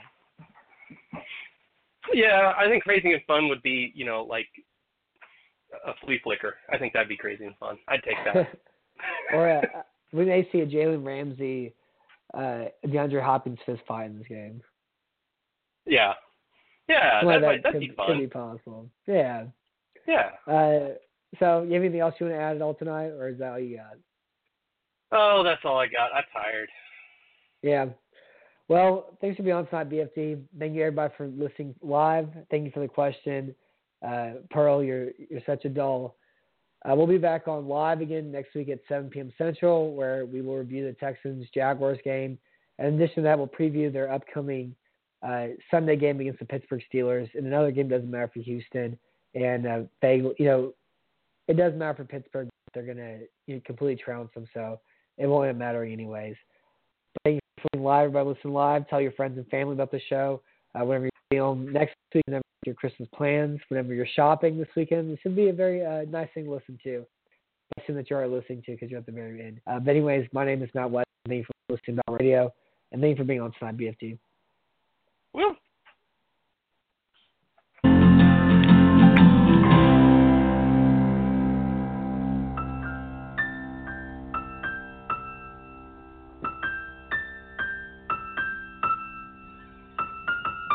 Yeah, I think crazy and fun would be, you know, like a flea flicker. I think that'd be crazy and fun. I'd take that. Or uh, we may see a Jalen Ramsey, uh, DeAndre Hopkins fist fight in this game. Yeah. Yeah, Well, that that might, that'd could, be fun. could be possible. Yeah. Yeah. Uh, so, you have anything else you want to add at all tonight, or is that all you got? Oh, that's all I got. I'm tired. Yeah. Well, thanks for being on tonight, B F D. Thank you, everybody, for listening live. Thank you for the question. Uh, Pearl, you're you're such a doll. Uh, we'll be back on live again next week at seven p.m. Central, where we will review the Texans-Jaguars game. In addition to that, we'll preview their upcoming uh, Sunday game against the Pittsburgh Steelers. And another game doesn't matter for Houston. And uh, they, you know, it doesn't matter for Pittsburgh. They're going to you know, completely trounce them, so it won't end up mattering anyways. But thank you for listening live. Everybody listen live. Tell your friends and family about the show. Uh, whenever you're home next week, whenever your Christmas plans, whenever you're shopping this weekend, this should be a very uh, nice thing to listen to. I assume that you are listening to because you're at the very end. Uh, but anyways, my name is Matt West. Thank you for listening to About Radio, and thank you for being on tonight, B F D. Well.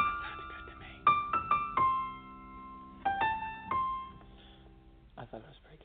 I thought it was pretty